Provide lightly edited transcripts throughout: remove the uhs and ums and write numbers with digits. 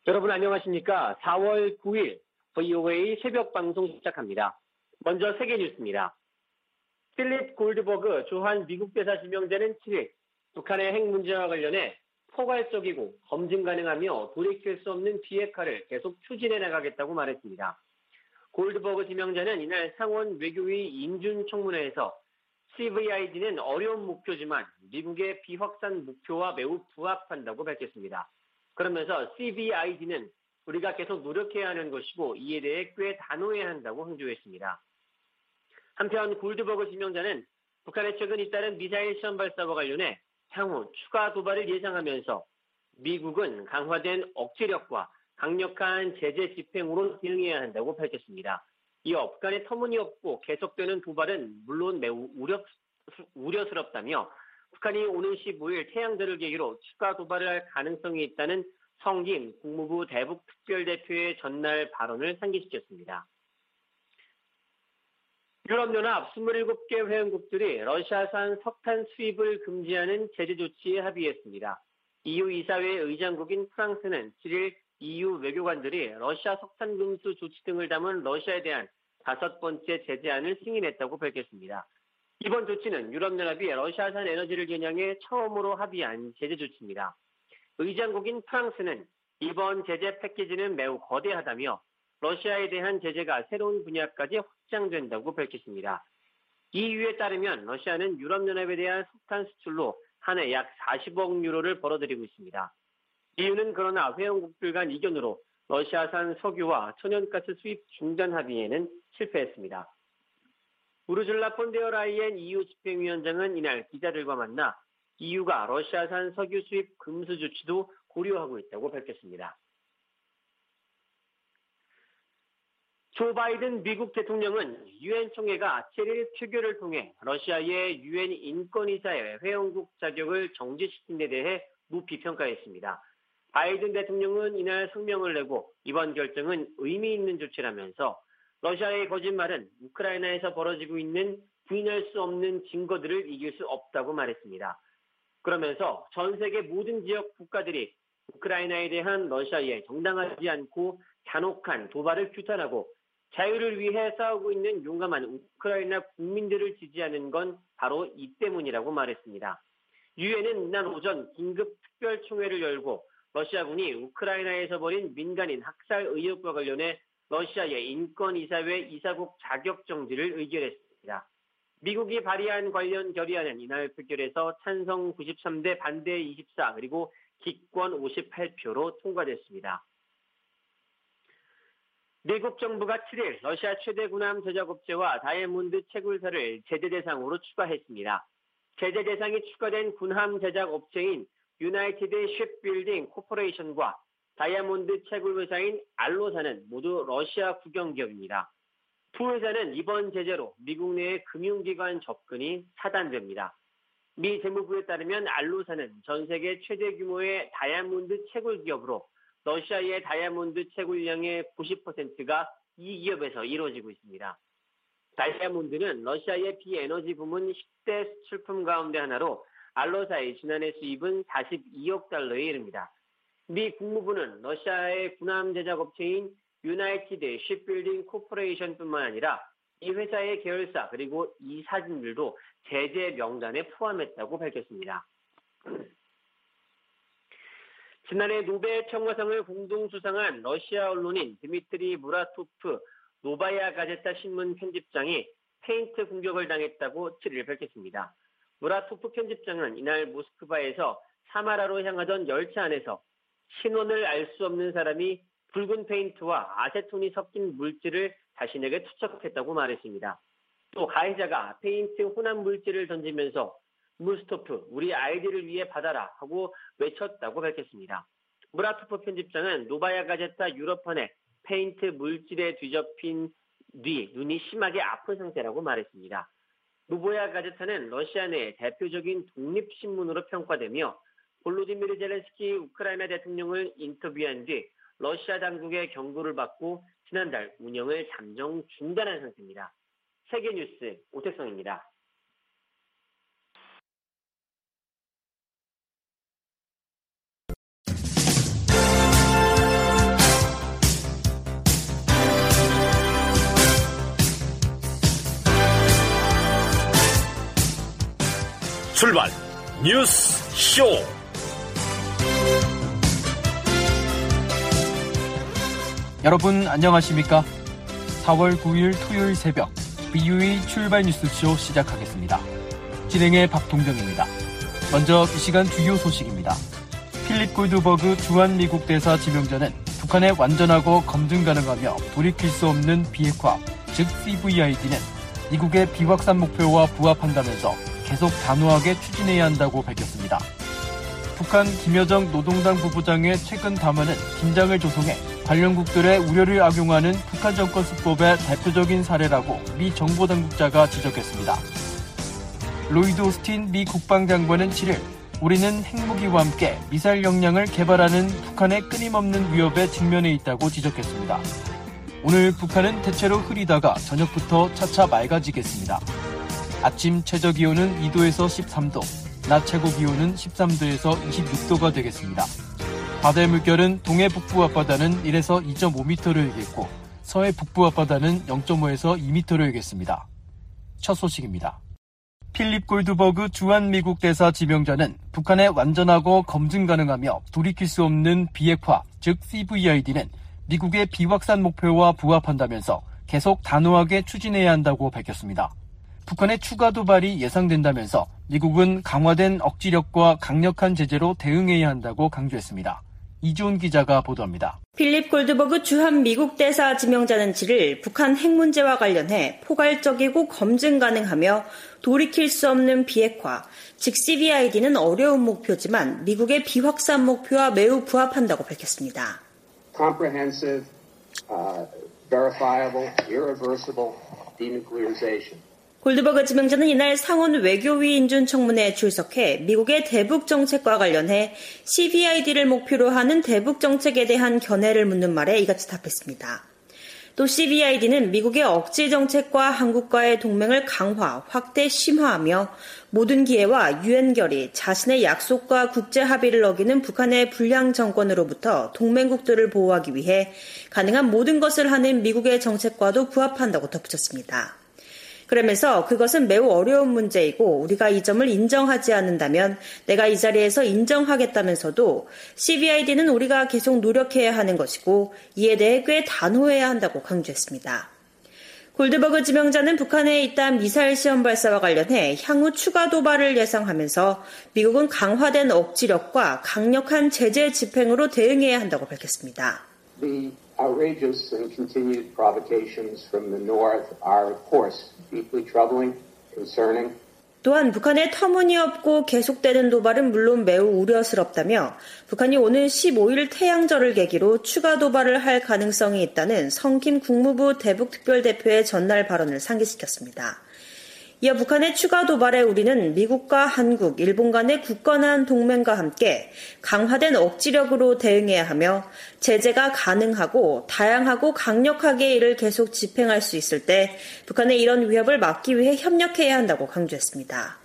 여러분 안녕하십니까? 4월 9일 VOA 새벽 방송 시작합니다. 먼저 세계 뉴스입니다. 필립 골드버그 주한 미국 대사 지명자는 7일 북한의 핵 문제와 관련해 포괄적이고 검증 가능하며 돌이킬 수 없는 비핵화를 계속 추진해 나가겠다고 말했습니다. 골드버그 지명자는 이날 상원 외교위 인준청문회에서 CVID는 어려운 목표지만 미국의 비확산 목표와 매우 부합한다고 밝혔습니다. 그러면서 CVID는 우리가 계속 노력해야 하는 것이고 이에 대해 꽤 단호해야 한다고 강조했습니다. 한편 골드버그 지명자는 북한의 최근 잇따른 미사일 시험 발사와 관련해 향후 추가 도발을 예상하면서 미국은 강화된 억제력과 강력한 제재 집행으로 대응해야 한다고 밝혔습니다. 이어 북한의 터무니없고 계속되는 도발은 물론 매우 우려스럽다며 북한이 오는 15일 태양절을 계기로 추가 도발을 할 가능성이 있다는 성김 국무부 대북특별대표의 전날 발언을 상기시켰습니다. 유럽연합 27개 회원국들이 러시아산 석탄 수입을 금지하는 제재 조치에 합의했습니다. EU 이사회 의장국인 프랑스는 7일 EU 외교관들이 러시아 석탄 금수 조치 등을 담은 러시아에 대한 5번째 제재안을 승인했다고 밝혔습니다. 이번 조치는 유럽연합이 러시아산 에너지를 겨냥해 처음으로 합의한 제재 조치입니다. 의장국인 프랑스는 이번 제재 패키지는 매우 거대하다며 러시아에 대한 제재가 새로운 분야까지 확장된다고 밝혔습니다. EU에 따르면 러시아는 유럽연합에 대한 석탄 수출로 한 해 약 40억 유로를 벌어들이고 있습니다. EU는 그러나 회원국들 간 이견으로 러시아산 석유와 천연가스 수입 중단 합의에는 실패했습니다. 우르줄라 폰데어라이엔 EU 집행위원장은 이날 기자들과 만나 EU가 러시아산 석유 수입 금수 조치도 고려하고 있다고 밝혔습니다. 조 바이든 미국 대통령은 유엔 총회가 7일 표결을 통해 러시아의 유엔 인권이사회 회원국 자격을 정지시킨 데 대해 무피 평가했습니다. 바이든 대통령은 이날 성명을 내고 이번 결정은 의미 있는 조치라면서 러시아의 거짓말은 우크라이나에서 벌어지고 있는 부인할 수 없는 증거들을 이길 수 없다고 말했습니다. 그러면서 전 세계 모든 지역 국가들이 우크라이나에 대한 러시아의 정당하지 않고 잔혹한 도발을 규탄하고 자유를 위해 싸우고 있는 용감한 우크라이나 국민들을 지지하는 건 바로 이 때문이라고 말했습니다. 유엔은 이날 오전 긴급 특별총회를 열고 러시아군이 우크라이나에서 벌인 민간인 학살 의혹과 관련해 러시아의 인권이사회 이사국 자격 정지를 의결했습니다. 미국이 발의한 관련 결의안은 이날 표결에서 찬성 93대 반대 24 그리고 기권 58표로 통과됐습니다. 미국 정부가 7일 러시아 최대 군함 제작업체와 다이아몬드 채굴사를 제재 대상으로 추가했습니다. 제재 대상이 추가된 군함 제작업체인 유나이티드 쉽빌딩 코퍼레이션과 다이아몬드 채굴 회사인 알로사는 모두 러시아 국영기업입니다. 두 회사는 이번 제재로 미국 내의 금융기관 접근이 차단됩니다. 미 재무부에 따르면 알로사는 전 세계 최대 규모의 다이아몬드 채굴 기업으로 러시아의 다이아몬드 채굴량의 90%가 이 기업에서 이루어지고 있습니다. 다이아몬드는 러시아의 비에너지 부문 10대 수출품 가운데 하나로 알로사의 지난해 수입은 42억 달러에 이릅니다. 미 국무부는 러시아의 군함 제작업체인 유나이티드 쉽빌딩 코퍼레이션뿐만 아니라 이 회사의 계열사 그리고 이 사진들도 제재 명단에 포함했다고 밝혔습니다. 지난해 노벨 평화상을 공동 수상한 러시아 언론인 드미트리 무라토프 노바야 가제타 신문 편집장이 페인트 공격을 당했다고 7일 밝혔습니다. 무라토프 편집장은 이날 모스크바에서 사마라로 향하던 열차 안에서 신원을 알 수 없는 사람이 붉은 페인트와 아세톤이 섞인 물질을 자신에게 투척했다고 말했습니다. 또 가해자가 페인트 혼합 물질을 던지면서 무스토프, 우리 아이들을 위해 받아라 하고 외쳤다고 밝혔습니다. 무라토프 편집장은 노바야 가제타 유럽판에 페인트 물질에 뒤덮인 뒤 눈이 심하게 아픈 상태라고 말했습니다. 노바야 가제타는 러시아 내 대표적인 독립신문으로 평가되며 볼로디미르 젤렌스키 우크라이나 대통령을 인터뷰한 뒤 러시아 당국의 경고를 받고 지난달 운영을 잠정 중단한 상태입니다. 세계뉴스 오태성입니다. 출발 뉴스 쇼. 여러분 안녕하십니까? 4월 9일 토요일 새벽 BUE 출발 뉴스쇼 시작하겠습니다. 진행의 박동정입니다. 먼저 이 시간 주요 소식입니다. 필립 골드버그 주한 미국 대사 지명자는 북한의 완전하고 검증 가능하며 돌이킬 수 없는 비핵화, 즉 CVID는 미국의 비확산 목표와 부합한다면서 계속 단호하게 추진해야 한다고 밝혔습니다. 북한 김여정 노동당 부부장의 최근 담화는 긴장을 조성해 관련국들의 우려를 악용하는 북한 정권 수법의 대표적인 사례라고 미 정보당국자가 지적했습니다. 로이드 오스틴 미 국방장관은 7일 우리는 핵무기와 함께 미사일 역량을 개발하는 북한의 끊임없는 위협에 직면해 있다고 지적했습니다. 오늘 북한은 대체로 흐리다가 저녁부터 차차 맑아지겠습니다. 아침 최저기온은 2도에서 13도, 낮 최고기온은 13도에서 26도가 되겠습니다. 바다의 물결은 동해 북부 앞바다는 1에서 2.5m를 일겠고 서해 북부 앞바다는 0.5에서 2m를 일겠습니다. 첫 소식입니다. 필립 골드버그 주한 미국 대사 지명자는 북한의 완전하고 검증 가능하며 돌이킬 수 없는 비핵화, 즉 CVID는 미국의 비확산 목표와 부합한다면서 계속 단호하게 추진해야 한다고 밝혔습니다. 북한의 추가 도발이 예상된다면서 미국은 강화된 억지력과 강력한 제재로 대응해야 한다고 강조했습니다. 이주은 기자가 보도합니다. 필립 골드버그 주한 미국 대사 지명자는 7일 북한 핵 문제와 관련해 포괄적이고 검증 가능하며 돌이킬 수 없는 비핵화, 즉 CVID는 어려운 목표지만 미국의 비확산 목표와 매우 부합한다고 밝혔습니다. Comprehensive, verifiable, irreversible denuclearization. 골드버그 지명자는 이날 상원 외교위 인준 청문회에 출석해 미국의 대북 정책과 관련해 CVID를 목표로 하는 대북 정책에 대한 견해를 묻는 말에 이같이 답했습니다. 또 CVID는 미국의 억지 정책과 한국과의 동맹을 강화, 확대, 심화하며 모든 기회와 유엔 결의, 자신의 약속과 국제 합의를 어기는 북한의 불량 정권으로부터 동맹국들을 보호하기 위해 가능한 모든 것을 하는 미국의 정책과도 부합한다고 덧붙였습니다. 그러면서 그것은 매우 어려운 문제이고 우리가 이 점을 인정하지 않는다면 내가 이 자리에서 인정하겠다면서도 CVID는 우리가 계속 노력해야 하는 것이고 이에 대해 꽤 단호해야 한다고 강조했습니다. 골드버그 지명자는 북한에 잇따른 미사일 시험 발사와 관련해 향후 추가 도발을 예상하면서 미국은 강화된 억지력과 강력한 제재 집행으로 대응해야 한다고 밝혔습니다. Outrageous and continued provocations from the north are, of course, deeply troubling, concerning. 또한 북한의 터무니없고 계속되는 도발은 물론 매우 우려스럽다며 북한이 오는 15일 태양절을 계기로 추가 도발을 할 가능성이 있다는 성김 국무부 대북특별대표의 전날 발언을 상기시켰습니다. 이어 북한의 추가 도발에 우리는 미국과 한국, 일본 간의 굳건한 동맹과 함께 강화된 억지력으로 대응해야 하며 제재가 가능하고 다양하고 강력하게 이를 계속 집행할 수 있을 때 북한의 이런 위협을 막기 위해 협력해야 한다고 강조했습니다.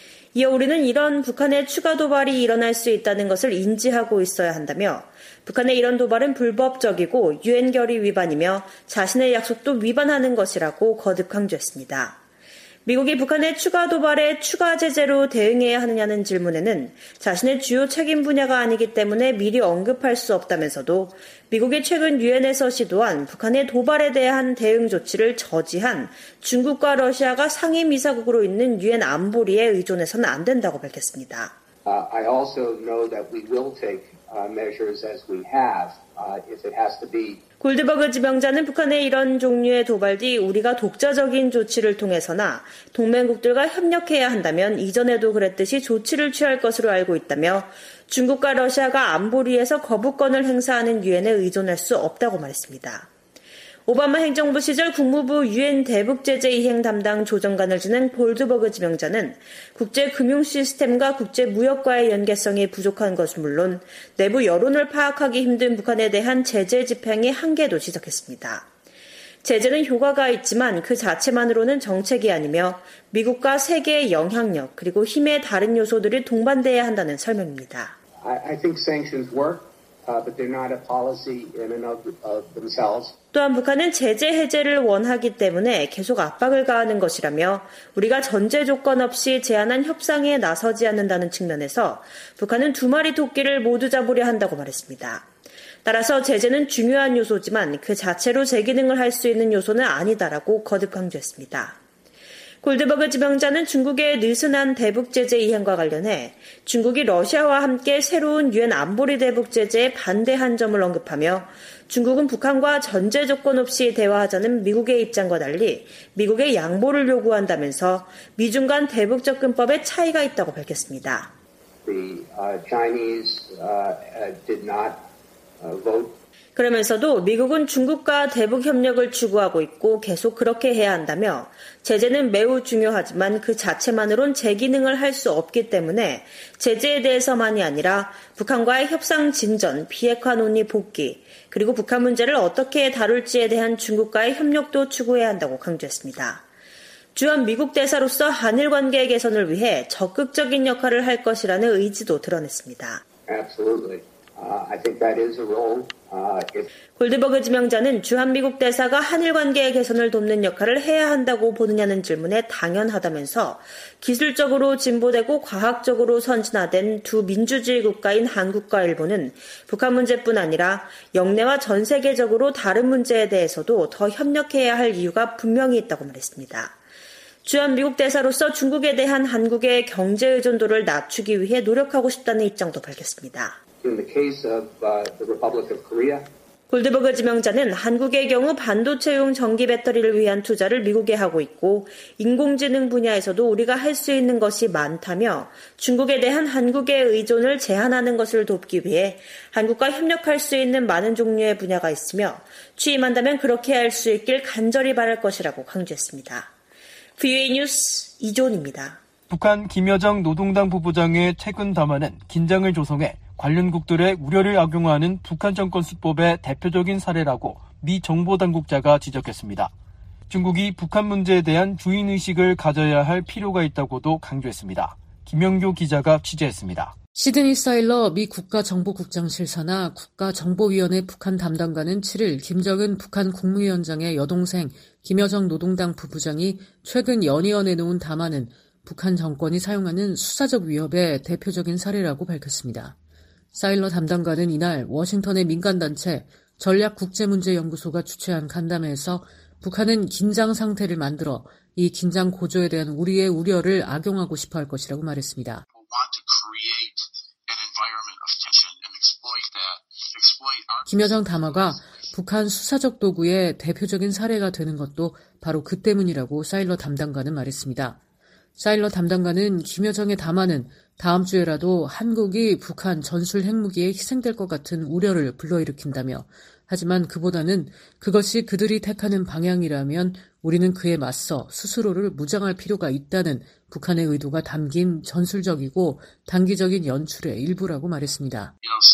이어 우리는 이런 북한의 추가 도발이 일어날 수 있다는 것을 인지하고 있어야 한다며 북한의 이런 도발은 불법적이고 유엔 결의 위반이며 자신의 약속도 위반하는 것이라고 거듭 강조했습니다. 미국이 북한의 추가 도발에 추가 제재로 대응해야 하느냐는 질문에는 자신의 주요 책임 분야가 아니기 때문에 미리 언급할 수 없다면서도 미국이 최근 유엔에서 시도한 북한의 도발에 대한 대응 조치를 저지한 중국과 러시아가 상임이사국으로 있는 유엔 안보리에 의존해서는 안 된다고 밝혔습니다. I also know that we will take measures as we have if it has to be. 골드버그 지명자는 북한의 이런 종류의 도발 뒤 우리가 독자적인 조치를 통해서나 동맹국들과 협력해야 한다면 이전에도 그랬듯이 조치를 취할 것으로 알고 있다며 중국과 러시아가 안보리에서 거부권을 행사하는 유엔에 의존할 수 없다고 말했습니다. 오바마 행정부 시절 국무부 유엔 대북제재 이행 담당 조정관을 지낸 골드버그 지명자는 국제금융 시스템과 국제무역과의 연계성이 부족한 것은 물론 내부 여론을 파악하기 힘든 북한에 대한 제재 집행의 한계도 지적했습니다. 제재는 효과가 있지만 그 자체만으로는 정책이 아니며 미국과 세계의 영향력 그리고 힘의 다른 요소들이 동반돼야 한다는 설명입니다. I think sanctions work. but they're not a policy in and of themselves. 또한 북한은 제재 해제를 원하기 때문에 계속 압박을 가하는 것이라며 우리가 전제 조건 없이 제안한 협상에 나서지 않는다는 측면에서 북한은 두 마리 토끼를 모두 잡으려 한다고 말했습니다. 따라서 제재는 중요한 요소지만 그 자체로 제 기능을 할 수 있는 요소는 아니다라고 거듭 강조했습니다. 골드버그 지명자는 중국의 느슨한 대북 제재 이행과 관련해 중국이 러시아와 함께 새로운 유엔 안보리 대북 제재에 반대한 점을 언급하며 중국은 북한과 전제 조건 없이 대화하자는 미국의 입장과 달리 미국의 양보를 요구한다면서 미중 간 대북 접근법에 차이가 있다고 밝혔습니다. The Chinese did not vote. 그러면서도 미국은 중국과 대북 협력을 추구하고 있고 계속 그렇게 해야 한다며 제재는 매우 중요하지만 그 자체만으론 제 기능을 할 수 없기 때문에 제재에 대해서만이 아니라 북한과의 협상 진전, 비핵화 논의 복귀, 그리고 북한 문제를 어떻게 다룰지에 대한 중국과의 협력도 추구해야 한다고 강조했습니다. 주한 미국 대사로서 한일 관계 개선을 위해 적극적인 역할을 할 것이라는 의지도 드러냈습니다. Absolutely. I think that is a role. 골드버그 지명자는 주한미국 대사가 한일 관계의 개선을 돕는 역할을 해야 한다고 보느냐는 질문에 당연하다면서 기술적으로 진보되고 과학적으로 선진화된 두 민주주의 국가인 한국과 일본은 북한 문제뿐 아니라 영내와 전 세계적으로 다른 문제에 대해서도 더 협력해야 할 이유가 분명히 있다고 말했습니다. 주한미국 대사로서 중국에 대한 한국의 경제 의존도를 낮추기 위해 노력하고 싶다는 입장도 밝혔습니다. In the case of the Republic of Korea, 골드버그 지명자는 한국의 경우 반도체용 전기 배터리를 위한 투자를 미국에 하고 있고 인공지능 분야에서도 우리가 할 수 있는 것이 많다며 중국에 대한 한국의 의존을 제한하는 것을 돕기 위해 한국과 협력할 수 있는 많은 종류의 분야가 있으며 취임한다면 그렇게 할 수 있길 간절히 바랄 것이라고 강조했습니다. VOA 뉴스 이존입니다. 북한 김여정 노동당 부부장의 최근 담화는 긴장을 조성해 관련국들의 우려를 악용하는 북한 정권 수법의 대표적인 사례라고 미 정보당국자가 지적했습니다. 중국이 북한 문제에 대한 주인의식을 가져야 할 필요가 있다고도 강조했습니다. 김영교 기자가 취재했습니다. 시드니 사일러 미 국가정보국장실 산하 국가정보위원회 북한 담당관은 7일 김정은 북한 국무위원장의 여동생 김여정 노동당 부부장이 최근 연이어 내놓은 담화는 북한 정권이 사용하는 수사적 위협의 대표적인 사례라고 밝혔습니다. 사일러 담당관은 이날 워싱턴의 민간단체 전략국제문제연구소가 주최한 간담회에서 북한은 긴장 상태를 만들어 이 긴장 고조에 대한 우리의 우려를 악용하고 싶어 할 것이라고 말했습니다. 김여정 담화가 북한 수사적 도구의 대표적인 사례가 되는 것도 바로 그 때문이라고 사일러 담당관은 말했습니다. 사일러 담당관은 김여정의 담화는 다음 주에라도 한국이 북한 전술 핵무기에 희생될 것 같은 우려를 불러일으킨다며 하지만 그보다는 그것이 그들이 택하는 방향이라면 우리는 그에 맞서 스스로를 무장할 필요가 있다는 북한의 의도가 담긴 전술적이고 단기적인 연출의 일부라고 말했습니다.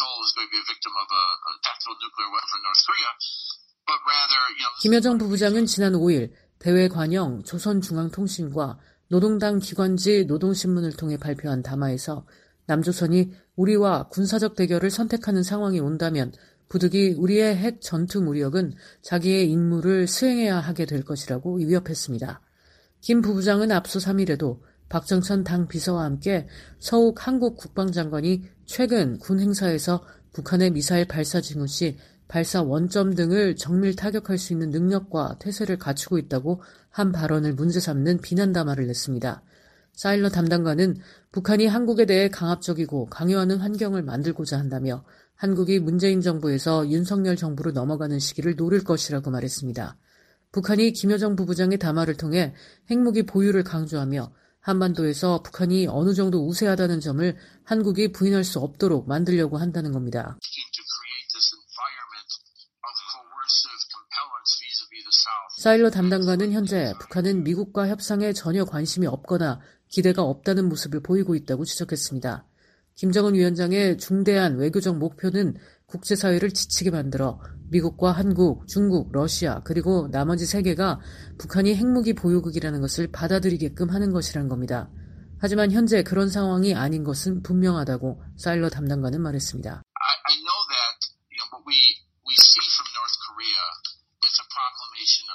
김여정 부부장은 지난 5일 대외관영 조선중앙통신과 노동당 기관지 노동신문을 통해 발표한 담화에서 남조선이 우리와 군사적 대결을 선택하는 상황이 온다면 부득이 우리의 핵 전투 무력은 자기의 임무를 수행해야 하게 될 것이라고 위협했습니다. 김 부부장은 앞서 3일에도 박정천 당 비서와 함께 서욱 한국 국방장관이 최근 군 행사에서 북한의 미사일 발사 징후 시 발사 원점 등을 정밀 타격할 수 있는 능력과 태세를 갖추고 있다고 한 발언을 문제 삼는 비난 담화를 냈습니다. 사일러 담당관은 북한이 한국에 대해 강압적이고 강요하는 환경을 만들고자 한다며 한국이 문재인 정부에서 윤석열 정부로 넘어가는 시기를 노릴 것이라고 말했습니다. 북한이 김여정 부부장의 담화를 통해 핵무기 보유를 강조하며 한반도에서 북한이 어느 정도 우세하다는 점을 한국이 부인할 수 없도록 만들려고 한다는 겁니다. 사일러 담당관은 현재 북한은 미국과 협상에 전혀 관심이 없거나 기대가 없다는 모습을 보이고 있다고 지적했습니다. 김정은 위원장의 중대한 외교적 목표는 국제사회를 지치게 만들어 미국과 한국, 중국, 러시아 그리고 나머지 세계가 북한이 핵무기 보유국이라는 것을 받아들이게끔 하는 것이란 겁니다. 하지만 현재 그런 상황이 아닌 것은 분명하다고 사일러 담당관은 말했습니다. I know that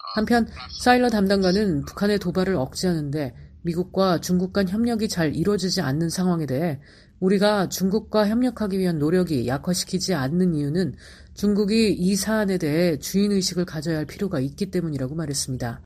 한편 사일러 담당관은 북한의 도발을 억제하는데 미국과 중국 간 협력이 잘 이루어지지 않는 상황에 대해 우리가 중국과 협력하기 위한 노력이 약화시키지 않는 이유는 중국이 이 사안에 대해 주인의식을 가져야 할 필요가 있기 때문이라고 말했습니다.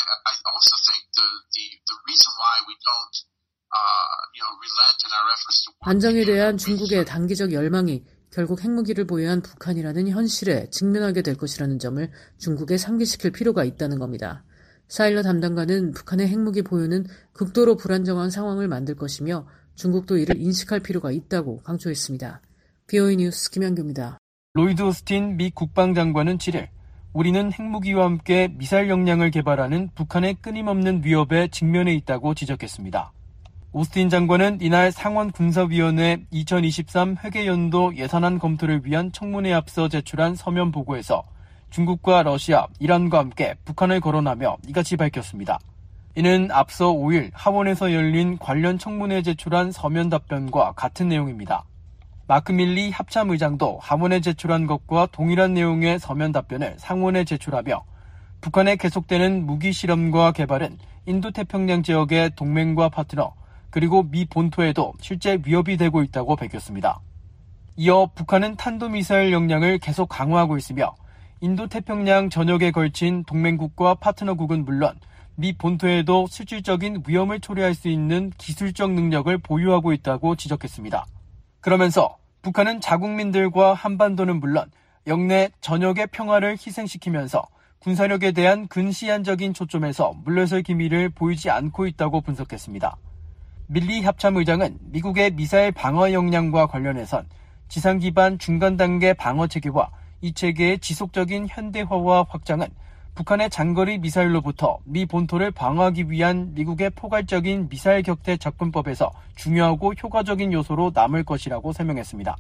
안정에 대한 중국의 단기적 열망이 결국 핵무기를 보유한 북한이라는 현실에 직면하게 될 것이라는 점을 중국에 상기시킬 필요가 있다는 겁니다. 사일러 담당관은 북한의 핵무기 보유는 극도로 불안정한 상황을 만들 것이며 중국도 이를 인식할 필요가 있다고 강조했습니다. BOE 뉴스 김현규입니다. 로이드 오스틴 미 국방장관은 7일 우리는 핵무기와 함께 미사일 역량을 개발하는 북한의 끊임없는 위협에 직면해 있다고 지적했습니다. 오스틴 장관은 이날 상원 군사위원회 2023 회계연도 예산안 검토를 위한 청문회에 앞서 제출한 서면 보고에서 중국과 러시아, 이란과 함께 북한을 거론하며 이같이 밝혔습니다. 이는 앞서 5일 하원에서 열린 관련 청문회에 제출한 서면 답변과 같은 내용입니다. 마크 밀리 합참의장도 하원에 제출한 것과 동일한 내용의 서면 답변을 상원에 제출하며 북한의 계속되는 무기 실험과 개발은 인도태평양 지역의 동맹과 파트너 그리고 미 본토에도 실제 위협이 되고 있다고 밝혔습니다. 이어 북한은 탄도미사일 역량을 계속 강화하고 있으며 인도태평양 전역에 걸친 동맹국과 파트너국은 물론 미 본토에도 실질적인 위험을 초래할 수 있는 기술적 능력을 보유하고 있다고 지적했습니다. 그러면서 북한은 자국민들과 한반도는 물론 영내 전역의 평화를 희생시키면서 군사력에 대한 근시안적인 초점에서 물러설 기미를 보이지 않고 있다고 분석했습니다. 밀리 합참의장은 미국의 미사일 방어 역량과 관련해선 지상 기반 중간 단계 방어 체계와 이 체계의 지속적인 현대화와 확장은 북한의 장거리 미사일로부터 미 본토를 방어하기 위한 미국의 포괄적인 미사일 격대 접근법에서 중요하고 효과적인 요소로 남을 것이라고 설명했습니다.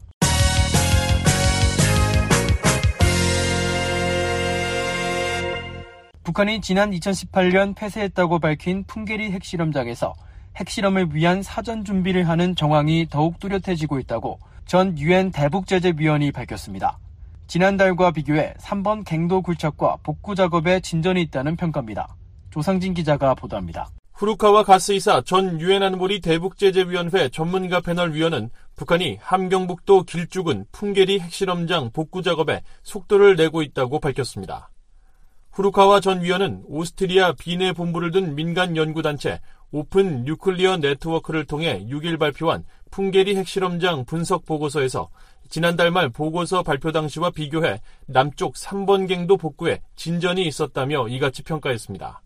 북한이 지난 2018년 폐쇄했다고 밝힌 풍계리 핵실험장에서 핵실험을 위한 사전 준비를 하는 정황이 더욱 뚜렷해지고 있다고 전 유엔 대북제재위원이 밝혔습니다. 지난달과 비교해 3번 갱도 굴착과 복구 작업에 진전이 있다는 평가입니다. 조상진 기자가 보도합니다. 후루카와 가스이사 전 유엔 안보리 대북제재위원회 전문가 패널 위원은 북한이 함경북도 길쭉은 풍계리 핵실험장 복구 작업에 속도를 내고 있다고 밝혔습니다. 후루카와 전 위원은 오스트리아 빈에 본부를 둔 민간 연구단체 오픈 뉴클리어 네트워크를 통해 6일 발표한 풍계리 핵실험장 분석 보고서에서 지난달 말 보고서 발표 당시와 비교해 남쪽 3번 갱도 복구에 진전이 있었다며 이같이 평가했습니다.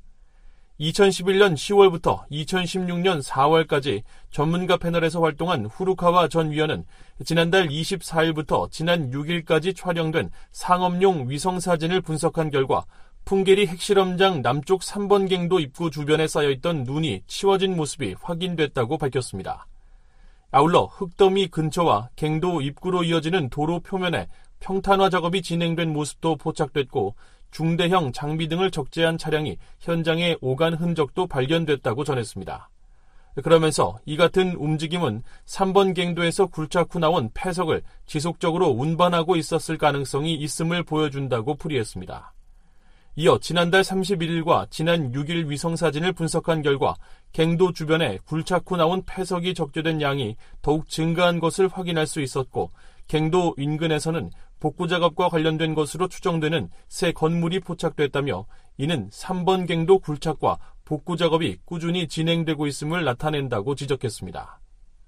2011년 10월부터 2016년 4월까지 전문가 패널에서 활동한 후루카와 전 위원은 지난달 24일부터 지난 6일까지 촬영된 상업용 위성사진을 분석한 결과 풍계리 핵실험장 남쪽 3번 갱도 입구 주변에 쌓여있던 눈이 치워진 모습이 확인됐다고 밝혔습니다. 아울러 흙더미 근처와 갱도 입구로 이어지는 도로 표면에 평탄화 작업이 진행된 모습도 포착됐고 중대형 장비 등을 적재한 차량이 현장에 오간 흔적도 발견됐다고 전했습니다. 그러면서 이 같은 움직임은 3번 갱도에서 굴착 후 나온 폐석을 지속적으로 운반하고 있었을 가능성이 있음을 보여준다고 풀이했습니다. 이어 지난달 31일과 지난 6일 위성사진을 분석한 결과 갱도 주변에 굴착 후 나온 폐석이 적재된 양이 더욱 증가한 것을 확인할 수 있었고 갱도 인근에서는 복구 작업과 관련된 것으로 추정되는 새 건물이 포착됐다며 이는 3번 갱도 굴착과 복구 작업이 꾸준히 진행되고 있음을 나타낸다고 지적했습니다.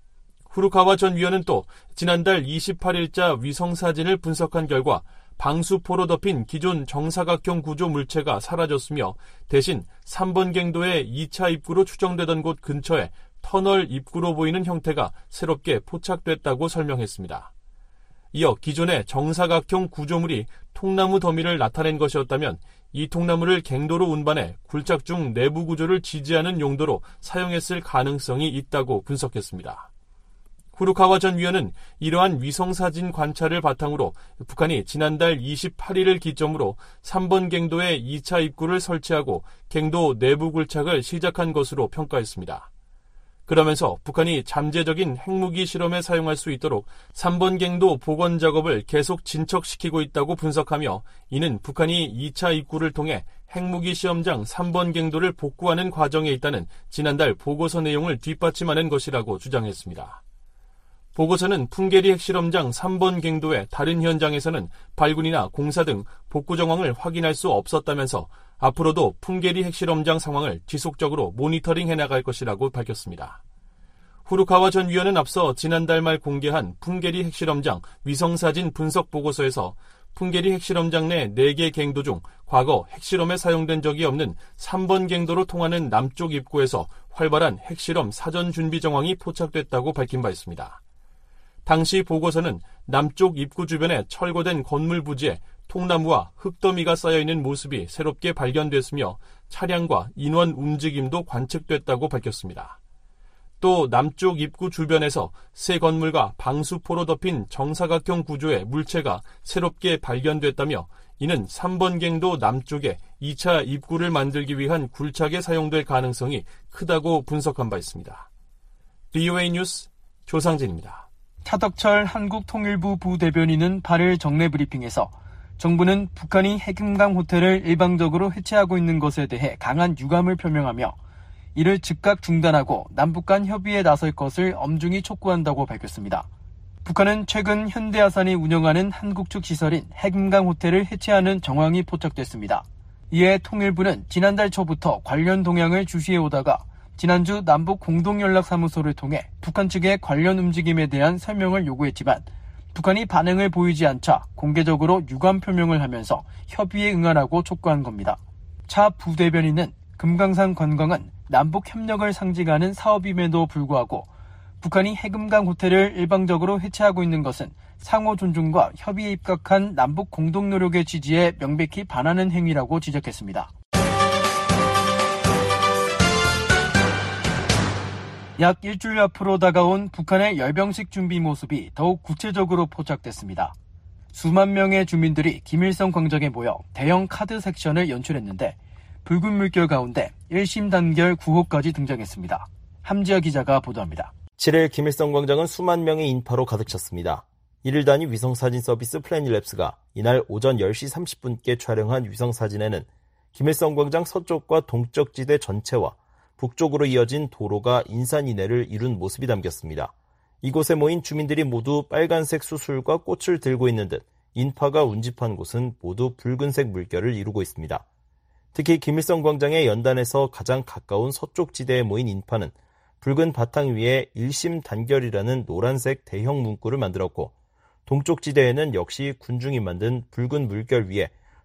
후루카와 전 위원은 또 지난달 28일자 위성사진을 분석한 결과 방수포로 덮인 기존 정사각형 구조 물체가 사라졌으며 대신 3번 갱도의 2차 입구로 추정되던 곳 근처에 터널 입구로 보이는 형태가 새롭게 포착됐다고 설명했습니다. 이어 기존의 정사각형 구조물이 통나무 더미를 나타낸 것이었다면 이 통나무를 갱도로 운반해 굴착 중 내부 구조를 지지하는 용도로 사용했을 가능성이 있다고 분석했습니다. 후루카와 전 위원은 이러한 위성사진 관찰을 바탕으로 북한이 지난달 28일을 기점으로 3번 갱도에 2차 입구를 설치하고 갱도 내부 굴착을 시작한 것으로 평가했습니다. 그러면서 북한이 잠재적인 핵무기 실험에 사용할 수 있도록 3번 갱도 복원 작업을 계속 진척시키고 있다고 분석하며 이는 북한이 2차 입구를 통해 핵무기 시험장 3번 갱도를 복구하는 과정에 있다는 지난달 보고서 내용을 뒷받침하는 것이라고 주장했습니다. 보고서는 풍계리 핵실험장 3번 갱도의 다른 현장에서는 발군이나 공사 등 복구 정황을 확인할 수 없었다면서 앞으로도 풍계리 핵실험장 상황을 지속적으로 모니터링해 나갈 것이라고 밝혔습니다. 후루카와 전 위원은 앞서 지난달 말 공개한 풍계리 핵실험장 위성사진 분석 보고서에서 풍계리 핵실험장 내 4개 갱도 중 과거 핵실험에 사용된 적이 없는 3번 갱도로 통하는 남쪽 입구에서 활발한 핵실험 사전 준비 정황이 포착됐다고 밝힌 바 있습니다. 당시 보고서는 남쪽 입구 주변에 철거된 건물 부지에 통나무와 흙더미가 쌓여있는 모습이 새롭게 발견됐으며 차량과 인원 움직임도 관측됐다고 밝혔습니다. 또 남쪽 입구 주변에서 새 건물과 방수포로 덮인 정사각형 구조의 물체가 새롭게 발견됐다며 이는 3번 갱도 남쪽에 2차 입구를 만들기 위한 굴착에 사용될 가능성이 크다고 분석한 바 있습니다. BOA 뉴스 조상진입니다. 차덕철 한국통일부 부대변인은 8일 정례 브리핑에서 정부는 북한이 해금강 호텔을 일방적으로 해체하고 있는 것에 대해 강한 유감을 표명하며 이를 즉각 중단하고 남북 간 협의에 나설 것을 엄중히 촉구한다고 밝혔습니다. 북한은 최근 현대아산이 운영하는 한국 측 시설인 해금강 호텔을 해체하는 정황이 포착됐습니다. 이에 통일부는 지난달 초부터 관련 동향을 주시해오다가 지난주 남북 공동연락사무소를 통해 북한 측의 관련 움직임에 대한 설명을 요구했지만 북한이 반응을 보이지 않자 공개적으로 유감 표명을 하면서 협의에 응하라고 촉구한 겁니다. 차 부대변인은 금강산 관광은 남북 협력을 상징하는 사업임에도 불구하고 북한이 해금강 호텔을 일방적으로 해체하고 있는 것은 상호 존중과 협의에 입각한 남북 공동노력의 취지에 명백히 반하는 행위라고 지적했습니다. 약 일주일 앞으로 다가온 북한의 열병식 준비 모습이 더욱 구체적으로 포착됐습니다. 수만 명의 주민들이 김일성 광장에 모여 대형 카드 섹션을 연출했는데 붉은 물결 가운데 1심 단결 구호까지 등장했습니다. 함지아 기자가 보도합니다. 7일 김일성 광장은 수만 명의 인파로 가득 찼습니다. 1일 단위 위성사진 서비스 플래닛랩스가 이날 오전 10시 30분께 촬영한 위성사진에는 김일성 광장 서쪽과 동쪽 지대 전체와 북쪽으로 이어진 도로가 인산인해를 이룬 모습이 담겼습니다. 이곳에 모인 주민들이 모두 빨간색 수술과 꽃을 들고 있는 듯 인파가 운집한 곳은 모두 붉은색 물결을 이루고 있습니다. 특히 김일성 광장의 연단에서 가장 가까운 서쪽 지대에 모인 인파는 붉은 바탕 위에 1심 단결이라는 노란색 대형 문구를 만들었고 동쪽 지대에는 역시 군중이 만든 붉은 물결 위에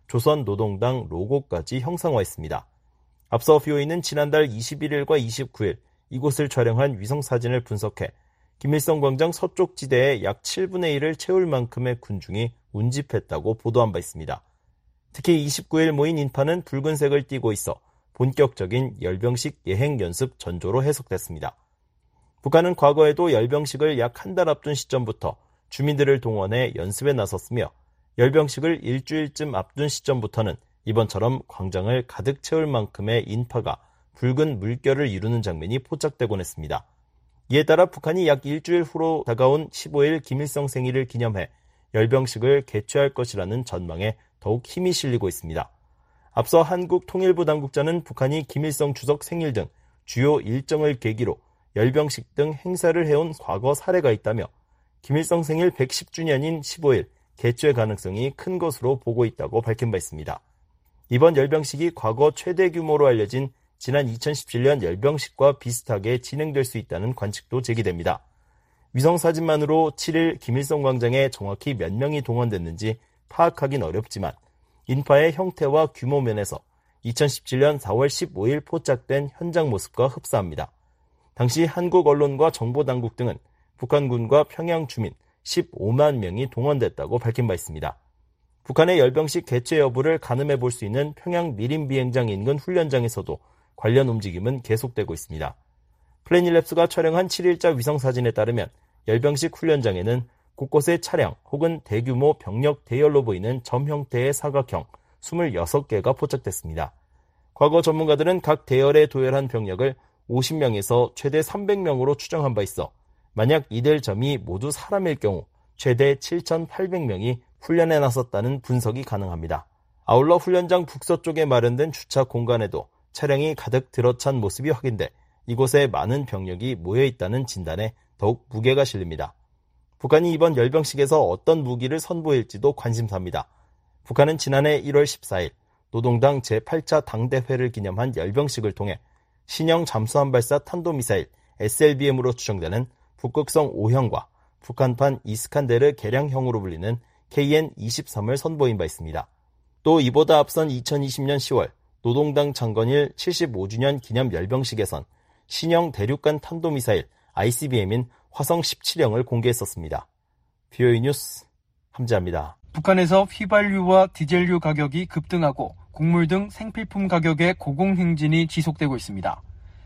조선노동당 로고까지 형상화했습니다. 앞서 BOA는 지난달 21일과 29일 이곳을 촬영한 위성사진을 분석해 김일성 광장 서쪽 지대에 약 7분의 1을 채울 만큼의 군중이 운집했다고 보도한 바 있습니다. 특히 29일 모인 인파는 붉은색을 띠고 있어 본격적인 열병식 예행 연습 전조로 해석됐습니다. 북한은 과거에도 열병식을 약 한 달 앞둔 시점부터 주민들을 동원해 연습에 나섰으며 열병식을 일주일쯤 앞둔 시점부터는 이번처럼 광장을 가득 채울 만큼의 인파가 붉은 물결을 이루는 장면이 포착되곤 했습니다. 이에 따라 북한이 약 일주일 후로 다가온 15일 김일성 생일을 기념해 열병식을 개최할 것이라는 전망에 더욱 힘이 실리고 있습니다. 앞서 한국 통일부 당국자는 북한이 김일성 주석 생일 등 주요 일정을 계기로 열병식 등 행사를 해온 과거 사례가 있다며 김일성 생일 110주년인 15일 개최 가능성이 큰 것으로 보고 있다고 밝힌 바 있습니다. 이번 열병식이 과거 최대 규모로 알려진 지난 2017년 열병식과 비슷하게 진행될 수 있다는 관측도 제기됩니다. 위성사진만으로 7일 김일성 광장에 정확히 몇 명이 동원됐는지 파악하긴 어렵지만 인파의 형태와 규모 면에서 2017년 4월 15일 포착된 현장 모습과 흡사합니다. 당시 한국 언론과 정보당국 등은 북한군과 평양 주민 15만 명이 동원됐다고 밝힌 바 있습니다. 북한의 열병식 개최 여부를 가늠해 볼 수 있는 평양 미림 비행장 인근 훈련장에서도 관련 움직임은 계속되고 있습니다. 플래닛랩스가 촬영한 7일자 위성사진에 따르면 열병식 훈련장에는 곳곳에 차량 혹은 대규모 병력 대열로 보이는 점 형태의 사각형 26개가 포착됐습니다. 과거 전문가들은 각 대열에 도열한 병력을 50명에서 최대 300명으로 추정한 바 있어 만약 이들 점이 모두 사람일 경우 최대 7,800명이 훈련에 나섰다는 분석이 가능합니다. 아울러 훈련장 북서쪽에 마련된 주차 공간에도 차량이 가득 들어찬 모습이 확인돼 이곳에 많은 병력이 모여있다는 진단에 더욱 무게가 실립니다. 북한이 이번 열병식에서 어떤 무기를 선보일지도 관심사입니다. 북한은 지난해 1월 14일 노동당 제8차 당대회를 기념한 열병식을 통해 신형 잠수함 발사 탄도미사일 SLBM으로 추정되는 북극성 5형과 북한판 이스칸데르 개량형으로 불리는 KN-23을 선보인 바 있습니다. 또 이보다 앞선 2020년 10월 노동당 창건일 75주년 기념 열병식에선 신형 대륙간 탄도미사일 ICBM인 화성 17형을 공개했었습니다. BOE 뉴스 함재합니다. 북한에서 휘발유와 디젤유 가격이 급등하고 곡물 등 생필품 가격의 고공행진이 지속되고 있습니다.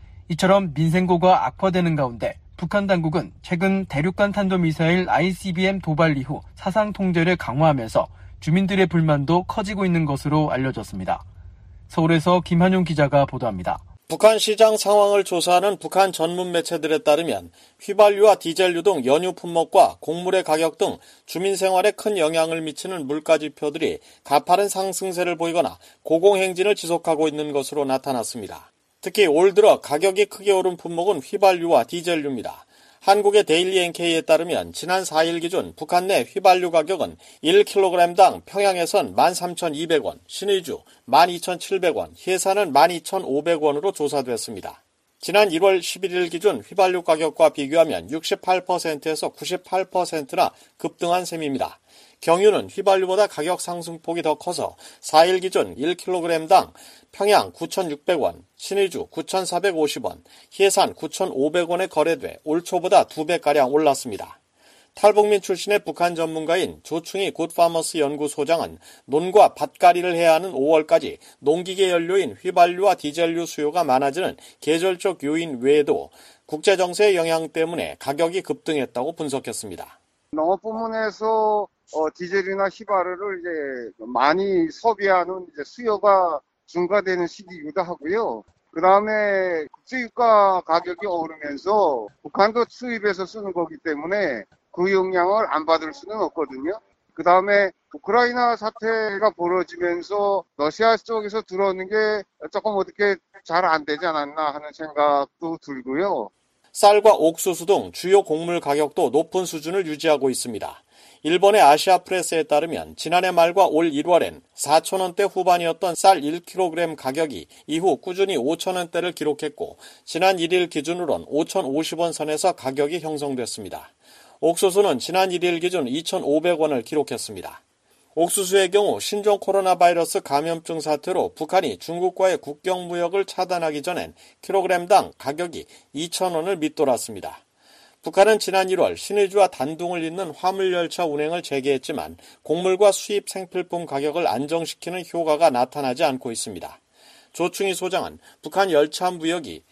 이처럼 민생고가 악화되는 가운데 북한 당국은 최근 대륙간 탄도미사일 ICBM 도발 이후 사상 통제를 강화하면서 주민들의 불만도 커지고 있는 것으로 알려졌습니다. 서울에서 김한용 기자가 보도합니다. 북한 시장 상황을 조사하는 북한 전문 매체들에 따르면 휘발유와 디젤유 등 연유 품목과 곡물의 가격 등 주민 생활에 큰 영향을 미치는 물가 지표들이 가파른 상승세를 보이거나 고공행진을 지속하고 있는 것으로 나타났습니다. 특히 올 들어 가격이 크게 오른 품목은 휘발유와 디젤유입니다. 한국의 데일리 NK에 따르면 지난 4일 기준 북한 내 휘발유 가격은 1kg당 평양에선 13,200원, 신의주 12,700원, 해산은 12,500원으로 조사됐습니다. 지난 1월 11일 기준 휘발유 가격과 비교하면 68%에서 98%나 급등한 셈입니다. 경유는 휘발유보다 가격 상승폭이 더 커서 4일 기준 1kg당 평양 9,600원, 신의주 9,450원, 해산 9,500원에 거래돼 올 초보다 2배가량 올랐습니다. 탈북민 출신의 북한 전문가인 조충희 굿파머스 연구소장은 논과 밭갈이를 해야 하는 5월까지 농기계 연료인 휘발유와 디젤유 수요가 많아지는 계절적 요인 외에도 국제정세의 영향 때문에 가격이 급등했다고 분석했습니다. 농업 부문에서 디젤이나 휘발유를 이제 많이 소비하는 이제 수요가 증가되는 시기이기도 하고요. 그 다음에 국제유가 가격이 오르면서 북한도 수입해서 쓰는 거기 때문에 그 영향을 안 받을 수는 없거든요. 그 다음에 우크라이나 사태가 벌어지면서 러시아 쪽에서 들어오는 게 조금 어떻게 잘 안 되지 않았나 하는 생각도 들고요. 쌀과 옥수수 등 주요 곡물 가격도 높은 수준을 유지하고 있습니다. 일본의 아시아 프레스에 따르면 지난해 말과 올 1월엔 4,000원대 후반이었던 쌀 1kg 가격이 이후 꾸준히 5,000원대를 기록했고 지난 1일 기준으로는 5,050원 선에서 가격이 형성됐습니다. 옥수수는 지난 1일 기준 2,500원을 기록했습니다. 옥수수의 경우 신종 코로나 바이러스 감염증 사태로 북한이 중국과의 국경 무역을 차단하기 전엔 킬로그램당 가격이 2,000원을 밑돌았습니다. 북한은 지난 1월 신의주와 단둥을 잇는 화물열차 운행을 재개했지만 곡물과 수입 생필품 가격을 안정시키는 효과가 나타나지 않고 있습니다. 조충희 소장은 북한 열차 무역이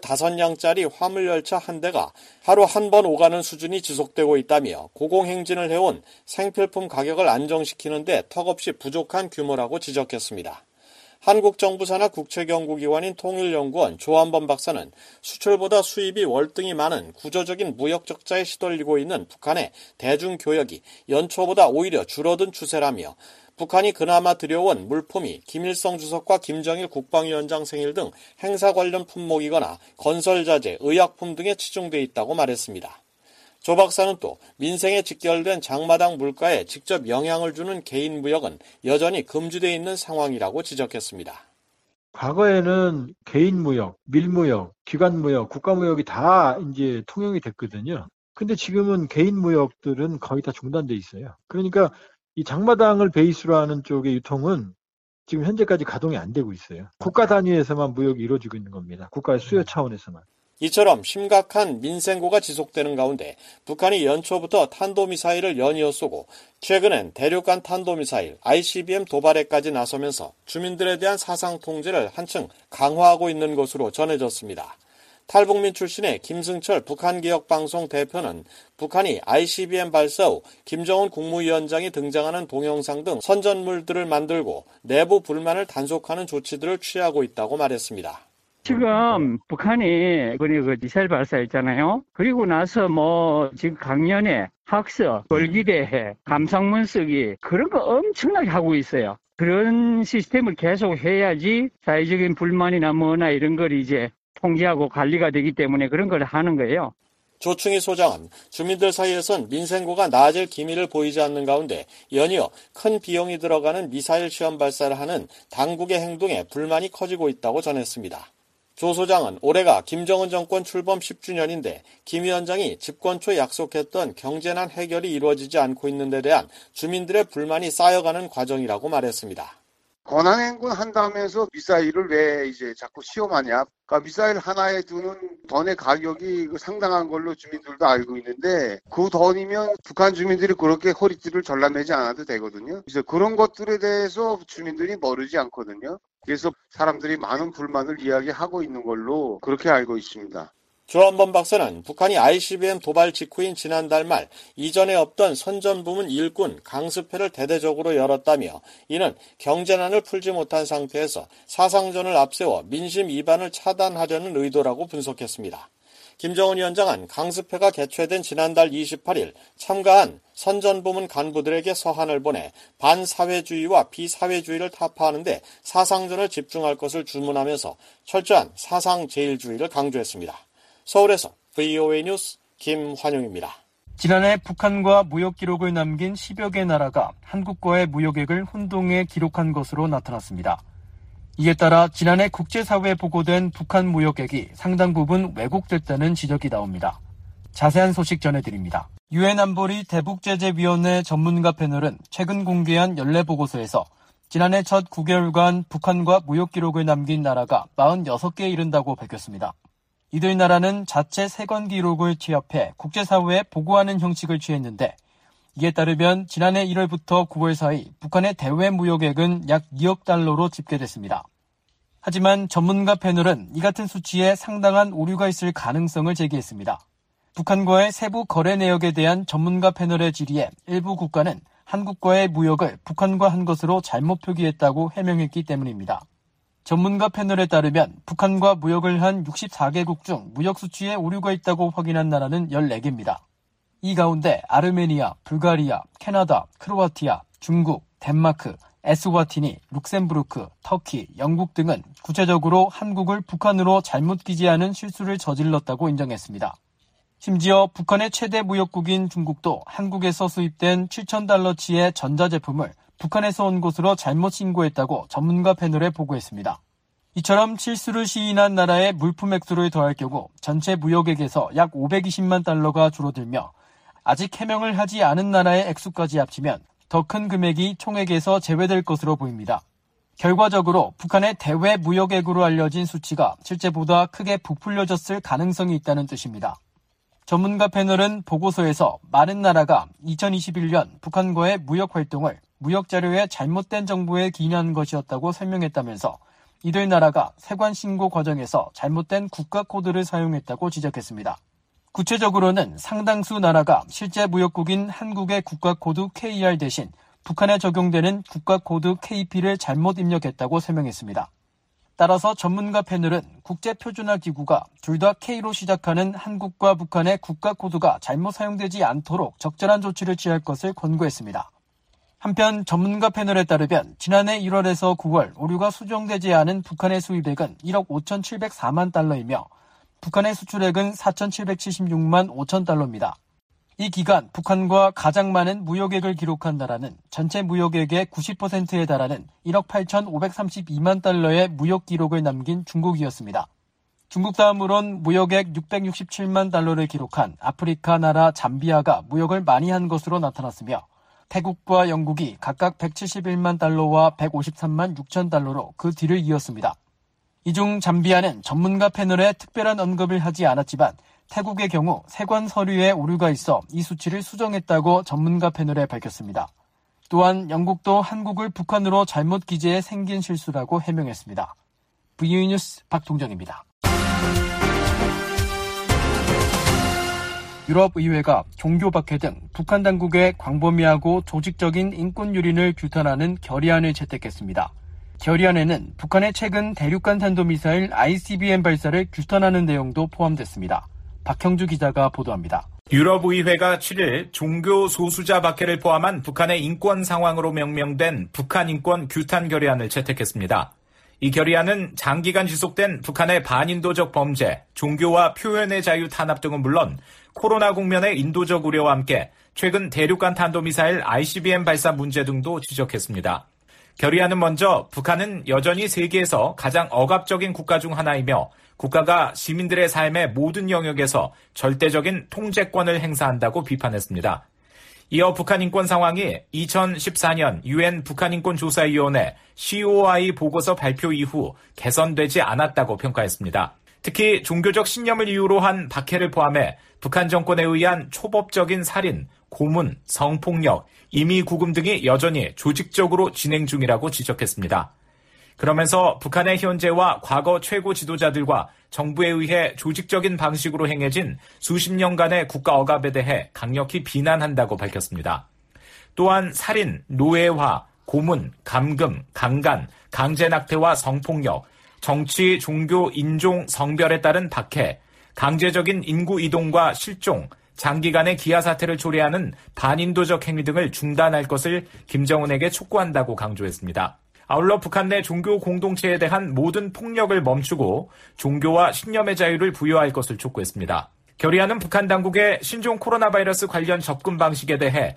15량짜리 화물열차 한 대가 하루 한 번 오가는 수준이 지속되고 있다며 고공행진을 해온 생필품 가격을 안정시키는 데 턱없이 부족한 규모라고 지적했습니다. 한국 정부 산하 국책연구기관인 통일연구원 조한범 박사는 수출보다 수입이 월등히 많은 구조적인 무역 적자에 시달리고 있는 북한의 대중교역이 연초보다 오히려 줄어든 추세라며 북한이 그나마 들여온 물품이 김일성 주석과 김정일 국방위원장 생일 등 행사 관련 품목이거나 건설자재, 의약품 등에 치중돼 있다고 말했습니다. 조 박사는 또 민생에 직결된 장마당 물가에 직접 영향을 주는 개인 무역은 여전히 금지되어 있는 상황이라고 지적했습니다. 과거에는 개인 무역, 밀무역, 기관 무역, 국가 무역이 다 이제 통용이 됐거든요. 근데 지금은 개인 무역들은 거의 다 중단돼 있어요. 그러니까 이 장마당을 베이스로 하는 쪽의 유통은 지금 현재까지 가동이 안 되고 있어요. 국가 단위에서만 무역이 이루어지고 있는 겁니다. 국가의 수요 차원에서만. 이처럼 심각한 민생고가 지속되는 가운데 북한이 연초부터 탄도미사일을 연이어 쏘고 최근엔 대륙간 탄도미사일 ICBM 도발에까지 나서면서 주민들에 대한 사상 통제를 한층 강화하고 있는 것으로 전해졌습니다. 탈북민 출신의 김승철 북한기억방송 대표는 북한이 ICBM 발사 후 김정은 국무위원장이 등장하는 동영상 등 선전물들을 만들고 내부 불만을 단속하는 조치들을 취하고 있다고 말했습니다. 지금 북한이 그 미사일 발사했잖아요. 그리고 나서 지금 강연회, 학습, 걸기대회, 감상문 쓰기 그런 거 엄청나게 하고 있어요. 그런 시스템을 계속 해야지 사회적인 불만이나 뭐나 이런 걸 이제 통제하고 관리가 되기 때문에 그런 걸 하는 거예요. 조충희 소장은 주민들 사이에선 민생고가 나아질 기미를 보이지 않는 가운데 연이어 큰 비용이 들어가는 미사일 시험 발사를 하는 당국의 행동에 불만이 커지고 있다고 전했습니다. 조 소장은 올해가 김정은 정권 출범 10주년인데 김 위원장이 집권 초 약속했던 경제난 해결이 이루어지지 않고 있는 데 대한 주민들의 불만이 쌓여가는 과정이라고 말했습니다. 권한행군 한다면서 미사일을 왜 이제 자꾸 시험하냐? 그러니까 미사일 하나에 두는 던의 가격이 상당한 걸로 주민들도 알고 있는데 그 던이면 북한 주민들이 그렇게 허리띠를 절라매지 않아도 되거든요. 그래서 그런 것들에 대해서 주민들이 모르지 않거든요. 그래서 사람들이 많은 불만을 이야기하고 있는 걸로 그렇게 알고 있습니다. 조한범 박사는 북한이 ICBM 도발 직후인 지난달 말 이전에 없던 선전부문 일꾼 강습회를 대대적으로 열었다며 이는 경제난을 풀지 못한 상태에서 사상전을 앞세워 민심 이반을 차단하려는 의도라고 분석했습니다. 김정은 위원장은 강습회가 개최된 지난달 28일 참가한 선전부문 간부들에게 서한을 보내 반사회주의와 비사회주의를 타파하는 데 사상전을 집중할 것을 주문하면서 철저한 사상제일주의를 강조했습니다. 서울에서 VOA 뉴스 김환용입니다. 지난해 북한과 무역 기록을 남긴 10여 개 나라가 한국과의 무역액을 혼동해 기록한 것으로 나타났습니다. 이에 따라 지난해 국제사회에 보고된 북한 무역액이 상당 부분 왜곡됐다는 지적이 나옵니다. 자세한 소식 전해드립니다. 유엔 안보리 대북제재위원회 전문가 패널은 최근 공개한 연례보고서에서 지난해 첫 9개월간 북한과 무역 기록을 남긴 나라가 46개에 이른다고 밝혔습니다. 이들 나라는 자체 세관 기록을 취합해 국제사회에 보고하는 형식을 취했는데 이에 따르면 지난해 1월부터 9월 사이 북한의 대외 무역액은 약 2억 달러로 집계됐습니다. 하지만 전문가 패널은 이 같은 수치에 상당한 오류가 있을 가능성을 제기했습니다. 북한과의 세부 거래 내역에 대한 전문가 패널의 질의에 일부 국가는 한국과의 무역을 북한과 한 것으로 잘못 표기했다고 해명했기 때문입니다. 전문가 패널에 따르면 북한과 무역을 한 64개국 중 무역 수치에 오류가 있다고 확인한 나라는 14개입니다. 이 가운데 아르메니아, 불가리아, 캐나다, 크로아티아, 중국, 덴마크, 에스와티니, 룩셈부르크, 터키, 영국 등은 구체적으로 한국을 북한으로 잘못 기재하는 실수를 저질렀다고 인정했습니다. 심지어 북한의 최대 무역국인 중국도 한국에서 수입된 7,000달러치의 전자제품을 북한에서 온 것으로 잘못 신고했다고 전문가 패널에 보고했습니다. 이처럼 실수를 시인한 나라의 물품 액수를 더할 경우 전체 무역액에서 약 520만 달러가 줄어들며 아직 해명을 하지 않은 나라의 액수까지 합치면 더 큰 금액이 총액에서 제외될 것으로 보입니다. 결과적으로 북한의 대외 무역액으로 알려진 수치가 실제보다 크게 부풀려졌을 가능성이 있다는 뜻입니다. 전문가 패널은 보고서에서 많은 나라가 2021년 북한과의 무역 활동을 무역 자료에 잘못된 정보에 기인한 것이었다고 설명했다면서 이들 나라가 세관 신고 과정에서 잘못된 국가 코드를 사용했다고 지적했습니다. 구체적으로는 상당수 나라가 실제 무역국인 한국의 국가 코드 KR 대신 북한에 적용되는 국가 코드 KP를 잘못 입력했다고 설명했습니다. 따라서 전문가 패널은 국제표준화기구가 둘 다 K로 시작하는 한국과 북한의 국가 코드가 잘못 사용되지 않도록 적절한 조치를 취할 것을 권고했습니다. 한편 전문가 패널에 따르면 지난해 1월에서 9월 오류가 수정되지 않은 북한의 수입액은 1억 5,704만 달러이며 북한의 수출액은 4,776만 5천 달러입니다. 이 기간 북한과 가장 많은 무역액을 기록한 나라는 전체 무역액의 90%에 달하는 1억 8,532만 달러의 무역 기록을 남긴 중국이었습니다. 중국 다음으론 무역액 667만 달러를 기록한 아프리카 나라 잠비아가 무역을 많이 한 것으로 나타났으며 태국과 영국이 각각 171만 달러와 153만 6천 달러로 그 뒤를 이었습니다. 이 중 잠비아는 전문가 패널에 특별한 언급을 하지 않았지만 태국의 경우 세관 서류에 오류가 있어 이 수치를 수정했다고 전문가 패널에 밝혔습니다. 또한 영국도 한국을 북한으로 잘못 기재해 생긴 실수라고 해명했습니다. VOA 뉴스 박동정입니다. 유럽의회가 종교박해 등 북한 당국의 광범위하고 조직적인 인권 유린을 규탄하는 결의안을 채택했습니다. 결의안에는 북한의 최근 대륙간 탄도미사일 ICBM 발사를 규탄하는 내용도 포함됐습니다. 박형주 기자가 보도합니다. 유럽의회가 7일 종교 소수자 박해를 포함한 북한의 인권 상황으로 명명된 북한 인권 규탄 결의안을 채택했습니다. 이 결의안은 장기간 지속된 북한의 반인도적 범죄, 종교와 표현의 자유 탄압 등은 물론 코로나 국면의 인도적 우려와 함께 최근 대륙간 탄도미사일 ICBM 발사 문제 등도 지적했습니다. 결의안은 먼저 북한은 여전히 세계에서 가장 억압적인 국가 중 하나이며 국가가 시민들의 삶의 모든 영역에서 절대적인 통제권을 행사한다고 비판했습니다. 이어 북한 인권 상황이 2014년 UN 북한인권조사위원회 COI 보고서 발표 이후 개선되지 않았다고 평가했습니다. 특히 종교적 신념을 이유로 한 박해를 포함해 북한 정권에 의한 초법적인 살인, 고문, 성폭력, 임의구금 등이 여전히 조직적으로 진행 중이라고 지적했습니다. 그러면서 북한의 현재와 과거 최고 지도자들과 정부에 의해 조직적인 방식으로 행해진 수십 년간의 국가 억압에 대해 강력히 비난한다고 밝혔습니다. 또한 살인, 노예화, 고문, 감금, 강간, 강제낙태와 성폭력, 정치, 종교, 인종, 성별에 따른 박해, 강제적인 인구 이동과 실종, 장기간의 기아 사태를 초래하는 반인도적 행위 등을 중단할 것을 김정은에게 촉구한다고 강조했습니다. 아울러 북한 내 종교 공동체에 대한 모든 폭력을 멈추고 종교와 신념의 자유를 부여할 것을 촉구했습니다. 결의안은 북한 당국의 신종 코로나 바이러스 관련 접근 방식에 대해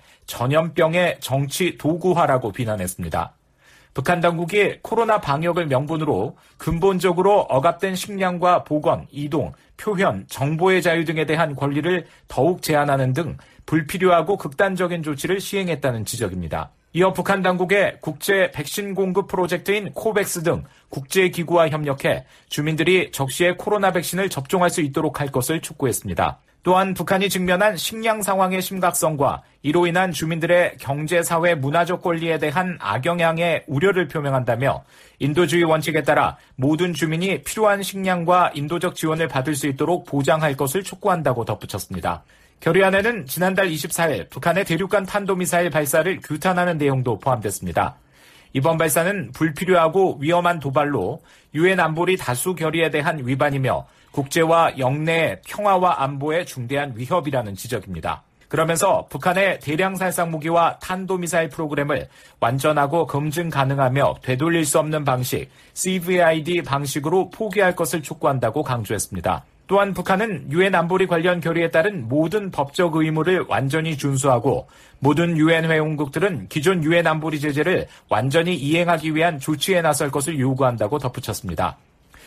전염병의 정치 도구화라고 비난했습니다. 북한 당국이 코로나 방역을 명분으로 근본적으로 억압된 식량과 보건, 이동, 표현, 정보의 자유 등에 대한 권리를 더욱 제한하는 등 불필요하고 극단적인 조치를 시행했다는 지적입니다. 이어 북한 당국의 국제 백신 공급 프로젝트인 코백스 등 국제기구와 협력해 주민들이 적시에 코로나 백신을 접종할 수 있도록 할 것을 촉구했습니다. 또한 북한이 직면한 식량 상황의 심각성과 이로 인한 주민들의 경제, 사회, 문화적 권리에 대한 악영향에 우려를 표명한다며 인도주의 원칙에 따라 모든 주민이 필요한 식량과 인도적 지원을 받을 수 있도록 보장할 것을 촉구한다고 덧붙였습니다. 결의안에는 지난달 24일 북한의 대륙간 탄도미사일 발사를 규탄하는 내용도 포함됐습니다. 이번 발사는 불필요하고 위험한 도발로 유엔 안보리 다수 결의에 대한 위반이며 국제와 영내의 평화와 안보에 중대한 위협이라는 지적입니다. 그러면서 북한의 대량 살상 무기와 탄도미사일 프로그램을 완전하고 검증 가능하며 되돌릴 수 없는 방식, CVID 방식으로 포기할 것을 촉구한다고 강조했습니다. 또한 북한은 유엔 안보리 관련 결의에 따른 모든 법적 의무를 완전히 준수하고 모든 유엔 회원국들은 기존 유엔 안보리 제재를 완전히 이행하기 위한 조치에 나설 것을 요구한다고 덧붙였습니다.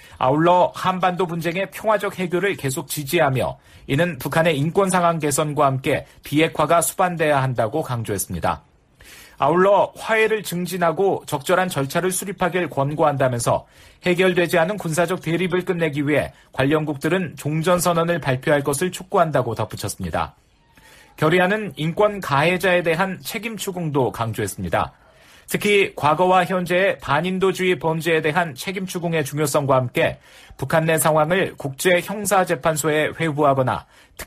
아울러 한반도 분쟁의 평화적 해결을 계속 지지하며 이는 북한의 인권 상황 개선과 함께 비핵화가 수반돼야 한다고 강조했습니다. 아울러 화해를 증진하고 적절한 절차를 수립하길 권고한다면서 해결되지 않은 군사적 대립을 끝내기 위해 관련국들은 종전선언을 발표할 것을 촉구한다고 덧붙였습니다. 결의안은 인권 가해자에 대한 책임 추궁도 강조했습니다. 특히 과거와 현재의 반인도주의 범죄에 대한 책임 추궁의 중요성과 함께 북한 내 상황을 국제형사재판소에 회부하거나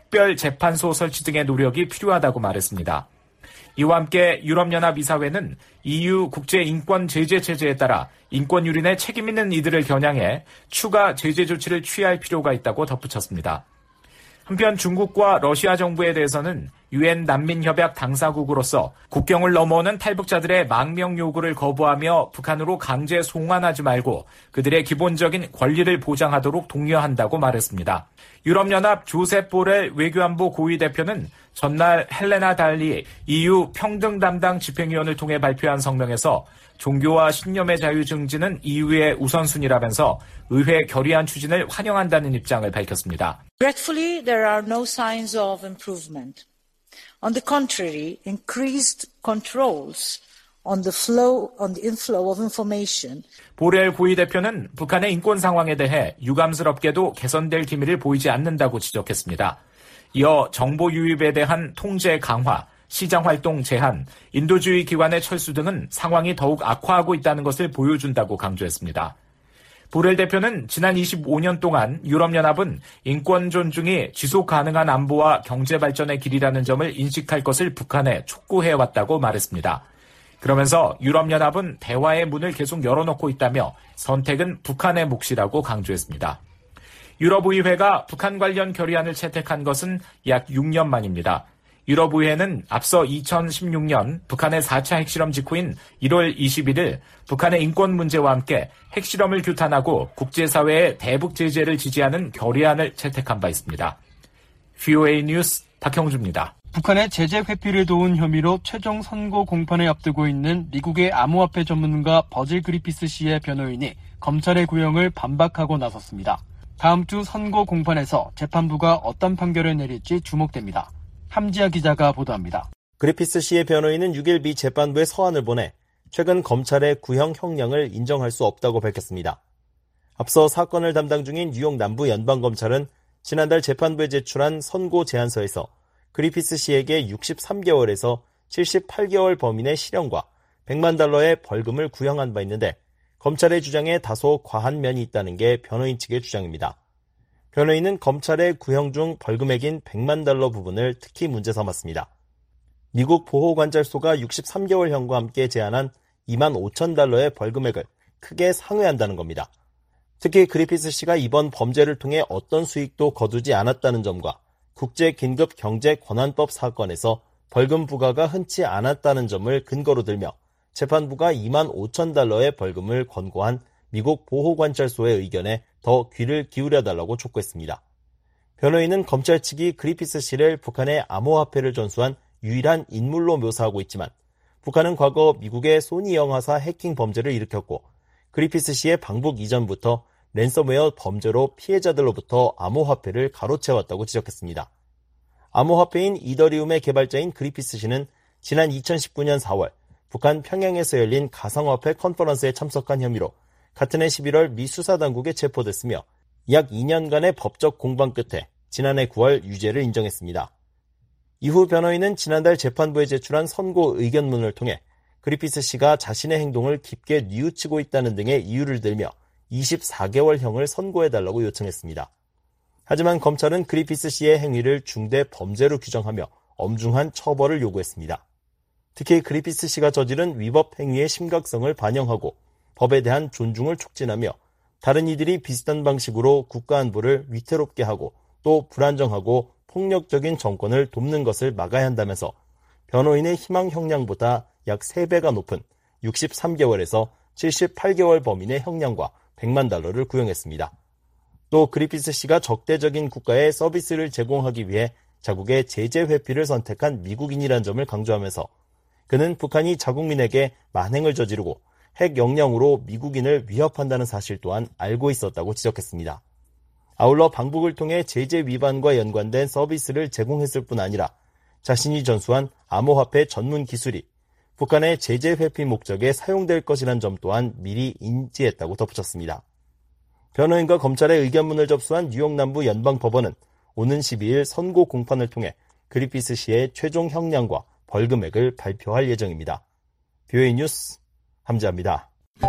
특별재판소 설치 등의 노력이 필요하다고 말했습니다. 이와 함께 유럽연합 이사회는 EU 국제인권제재체제에 따라 인권 유린에 책임 있는 이들을 겨냥해 추가 제재 조치를 취할 필요가 있다고 덧붙였습니다. 한편 중국과 러시아 정부에 대해서는 유엔 난민협약 당사국으로서 국경을 넘어오는 탈북자들의 망명 요구를 거부하며 북한으로 강제 송환하지 말고 그들의 기본적인 권리를 보장하도록 독려한다고 말했습니다. 유럽연합 조셉 보렐 외교안보 고위 대표는 전날 헬레나 달리 EU 평등 담당 집행위원을 통해 발표한 성명에서 종교와 신념의 자유 증진은 EU의 우선순위라면서 의회 결의안 추진을 환영한다는 입장을 밝혔습니다. Regretfully, there are no signs of improvement. On the contrary, increased controls on the inflow of information. 보렐 고위 대표는 북한의 인권 상황에 대해 유감스럽게도 개선될 기미를 보이지 않는다고 지적했습니다. 이어 정보 유입에 대한 통제 강화, 시장활동 제한, 인도주의 기관의 철수 등은 상황이 더욱 악화하고 있다는 것을 보여준다고 강조했습니다. 보렐 대표는 지난 25년 동안 유럽연합은 인권 존중이 지속 가능한 안보와 경제 발전의 길이라는 점을 인식할 것을 북한에 촉구해왔다고 말했습니다. 그러면서 유럽연합은 대화의 문을 계속 열어놓고 있다며 선택은 북한의 몫이라고 강조했습니다. 유럽의회가 북한 관련 결의안을 채택한 것은 약 6년 만입니다. 유럽의회는 앞서 2016년 북한의 4차 핵실험 직후인 1월 21일 북한의 인권 문제와 함께 핵실험을 규탄하고 국제사회의 대북 제재를 지지하는 결의안을 채택한 바 있습니다. VOA 뉴스 박형주입니다. 북한의 제재 회피를 도운 혐의로 최종 선고 공판을 앞두고 있는 미국의 암호화폐 전문가 버질 그리피스 씨의 변호인이 검찰의 구형을 반박하고 나섰습니다. 다음 주 선고 공판에서 재판부가 어떤 판결을 내릴지 주목됩니다. 함지아 기자가 보도합니다. 그리피스 씨의 변호인은 6일 미 재판부에 서한을 보내 최근 검찰의 구형 형량을 인정할 수 없다고 밝혔습니다. 앞서 사건을 담당 중인 뉴욕 남부 연방검찰은 지난달 재판부에 제출한 선고 제안서에서 그리피스 씨에게 63개월에서 78개월 범인의 실형과 $100만 벌금을 구형한 바 있는데 검찰의 주장에 다소 과한 면이 있다는 게 변호인 측의 주장입니다. 변호인은 검찰의 구형 중 벌금액인 $100만 부분을 특히 문제 삼았습니다. 미국 보호관찰소가 63개월형과 함께 제안한 $25,000의 벌금액을 크게 상회한다는 겁니다. 특히 그리피스 씨가 이번 범죄를 통해 어떤 수익도 거두지 않았다는 점과 국제긴급경제권한법 사건에서 벌금 부과가 흔치 않았다는 점을 근거로 들며 재판부가 $25,000의 벌금을 권고한 미국 보호관찰소의 의견에 더 귀를 기울여달라고 촉구했습니다. 변호인은 검찰 측이 그리피스 씨를 북한의 암호화폐를 전수한 유일한 인물로 묘사하고 있지만 북한은 과거 미국의 소니 영화사 해킹 범죄를 일으켰고 그리피스 씨의 방북 이전부터 랜섬웨어 범죄로 피해자들로부터 암호화폐를 가로채웠다고 지적했습니다. 암호화폐인 이더리움의 개발자인 그리피스 씨는 지난 2019년 4월 북한 평양에서 열린 가상화폐 컨퍼런스에 참석한 혐의로 같은 해 11월 미 수사당국에 체포됐으며 약 2년간의 법적 공방 끝에 지난해 9월 유죄를 인정했습니다. 이후 변호인은 지난달 재판부에 제출한 선고 의견문을 통해 그리피스 씨가 자신의 행동을 깊게 뉘우치고 있다는 등의 이유를 들며 24개월형을 선고해달라고 요청했습니다. 하지만 검찰은 그리피스 씨의 행위를 중대 범죄로 규정하며 엄중한 처벌을 요구했습니다. 특히 그리피스 씨가 저지른 위법 행위의 심각성을 반영하고 법에 대한 존중을 촉진하며 다른 이들이 비슷한 방식으로 국가 안보를 위태롭게 하고 또 불안정하고 폭력적인 정권을 돕는 것을 막아야 한다면서 변호인의 희망 형량보다 약 3배가 높은 63개월에서 78개월 범인의 형량과 $100만 구형했습니다. 또 그리피스 씨가 적대적인 국가에 서비스를 제공하기 위해 자국의 제재 회피를 선택한 미국인이란 점을 강조하면서 그는 북한이 자국민에게 만행을 저지르고 핵 역량으로 미국인을 위협한다는 사실 또한 알고 있었다고 지적했습니다. 아울러 방북을 통해 제재 위반과 연관된 서비스를 제공했을 뿐 아니라 자신이 전수한 암호화폐 전문 기술이 북한의 제재 회피 목적에 사용될 것이란 점 또한 미리 인지했다고 덧붙였습니다. 변호인과 검찰의 의견문을 접수한 뉴욕 남부 연방법원은 오는 12일 선고 공판을 통해 그리피스 씨의 최종 형량과 벌금액을 발표할 예정입니다. VOA 뉴스 함지아입니다.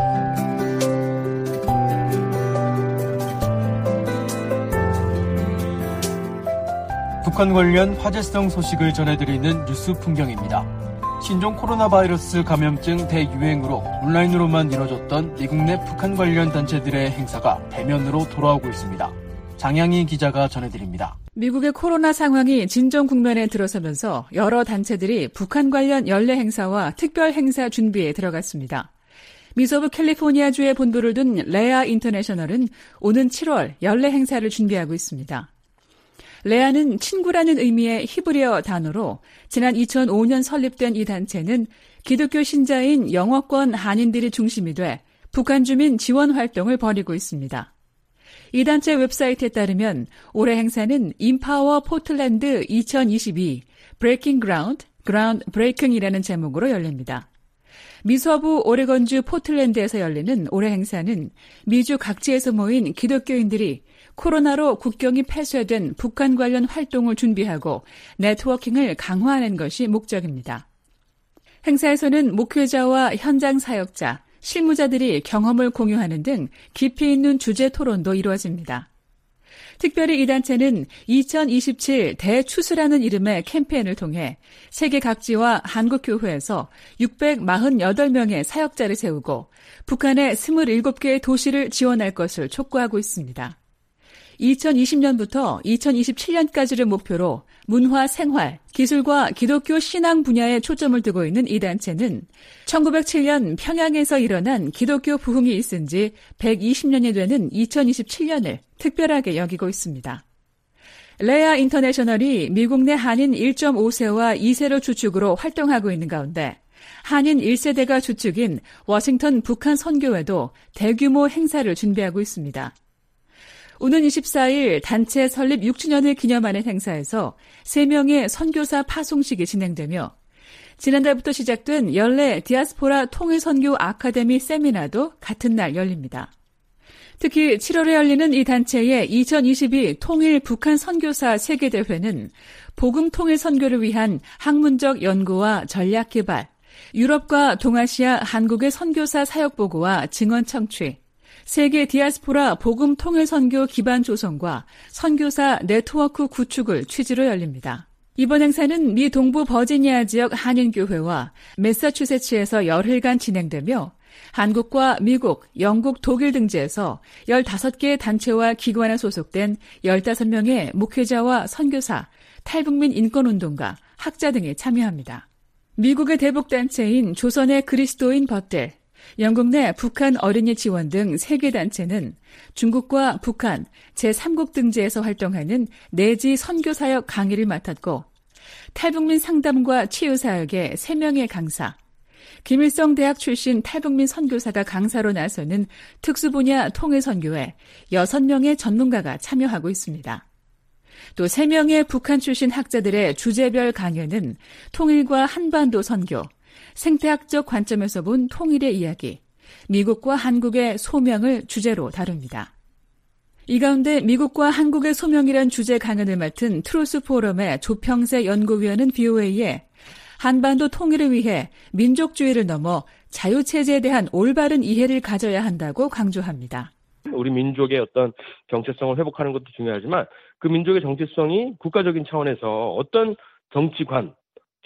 북한 관련 화제성 소식을 전해드리는 뉴스 풍경입니다. 신종 코로나 바이러스 감염증 대유행으로 온라인으로만 이뤄졌던 미국 내 북한 관련 단체들의 행사가 대면으로 돌아오고 있습니다. 장양희 기자가 전해드립니다. 미국의 코로나 상황이 진정 국면에 들어서면서 여러 단체들이 북한 관련 연례 행사와 특별 행사 준비에 들어갔습니다. 미서부 캘리포니아주에 본부를 둔 레아 인터내셔널은 오는 7월 연례 행사를 준비하고 있습니다. 레아는 친구라는 의미의 히브리어 단어로 지난 2005년 설립된 이 단체는 기독교 신자인 영어권 한인들이 중심이 돼 북한 주민 지원 활동을 벌이고 있습니다. 이 단체 웹사이트에 따르면 올해 행사는 인파워 포틀랜드 2022 Breaking Ground, Ground Breaking이라는 제목으로 열립니다. 미서부 오레곤주 포틀랜드에서 열리는 올해 행사는 미주 각지에서 모인 기독교인들이 코로나로 국경이 폐쇄된 북한 관련 활동을 준비하고 네트워킹을 강화하는 것이 목적입니다. 행사에서는 목회자와 현장 사역자, 실무자들이 경험을 공유하는 등 깊이 있는 주제 토론도 이루어집니다. 특별히 이 단체는 2027 대추수라는 이름의 캠페인을 통해 세계 각지와 한국교회에서 648명의 사역자를 세우고 북한의 27개의 도시를 지원할 것을 촉구하고 있습니다. 2020년부터 2027년까지를 목표로 문화, 생활, 기술과 기독교 신앙 분야에 초점을 두고 있는 이 단체는 1907년 평양에서 일어난 기독교 부흥이 있은 지 120년이 되는 2027년을 특별하게 여기고 있습니다. 레아 인터내셔널이 미국 내 한인 1.5세와 2세로 주축으로 활동하고 있는 가운데 한인 1세대가 주축인 워싱턴 북한 선교회도 대규모 행사를 준비하고 있습니다. 오는 24일 단체 설립 6주년을 기념하는 행사에서 3명의 선교사 파송식이 진행되며 지난달부터 시작된 연례 디아스포라 통일선교 아카데미 세미나도 같은 날 열립니다. 특히 7월에 열리는 이 단체의 2022 통일 북한 선교사 세계대회는 복음 통일 선교를 위한 학문적 연구와 전략 개발, 유럽과 동아시아 한국의 선교사 사역 보고와 증언 청취, 세계 디아스포라 복음 통일 선교 기반 조성과 선교사 네트워크 구축을 취지로 열립니다. 이번 행사는 미 동부 버지니아 지역 한인교회와 매사추세츠에서 열흘간 진행되며 한국과 미국, 영국, 독일 등지에서 15개 단체와 기관에 소속된 15명의 목회자와 선교사, 탈북민 인권운동가, 학자 등이 참여합니다. 미국의 대북단체인 조선의 그리스도인 버텔, 영국 내 북한 어린이 지원 등 3개 단체는 중국과 북한, 제3국 등지에서 활동하는 내지 선교사역 강의를 맡았고 탈북민 상담과 치유사역의 3명의 강사, 김일성 대학 출신 탈북민 선교사가 강사로 나서는 특수분야 통일선교에 6명의 전문가가 참여하고 있습니다. 또 3명의 북한 출신 학자들의 주제별 강연은 통일과 한반도 선교, 생태학적 관점에서 본 통일의 이야기, 미국과 한국의 소명을 주제로 다룹니다. 이 가운데 미국과 한국의 소명이란 주제 강연을 맡은 트루스 포럼의 조평세 연구위원은 BOA에 한반도 통일을 위해 민족주의를 넘어 자유체제에 대한 올바른 이해를 가져야 한다고 강조합니다. 우리 민족의 어떤 정체성을 회복하는 것도 중요하지만 그 민족의 정체성이 국가적인 차원에서 어떤 정치관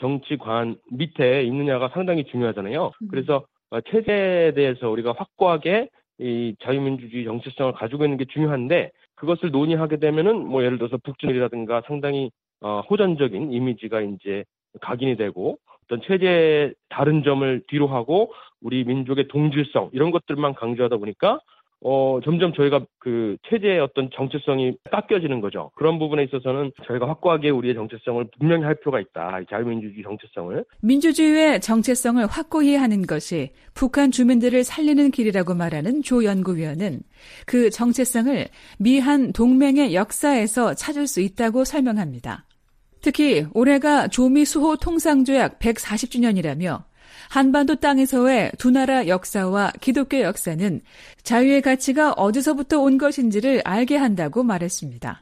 밑에 있느냐가 상당히 중요하잖아요. 그래서 체제에 대해서 우리가 확고하게 이 자유민주주의 정체성을 가지고 있는 게 중요한데 그것을 논의하게 되면은 예를 들어서 북중이라든가 상당히 호전적인 이미지가 이제 각인이 되고 어떤 체제의 다른 점을 뒤로 하고 우리 민족의 동질성 이런 것들만 강조하다 보니까 점점 저희가 그 체제의 어떤 정체성이 깎여지는 거죠. 그런 부분에 있어서는 저희가 확고하게 우리의 정체성을 분명히 할 필요가 있다. 자유민주주의 정체성을. 민주주의의 정체성을 확고히 하는 것이 북한 주민들을 살리는 길이라고 말하는 조 연구위원은 그 정체성을 미한 동맹의 역사에서 찾을 수 있다고 설명합니다. 특히 올해가 조미 수호 통상조약 140주년이라며 한반도 땅에서의 두 나라 역사와 기독교 역사는 자유의 가치가 어디서부터 온 것인지를 알게 한다고 말했습니다.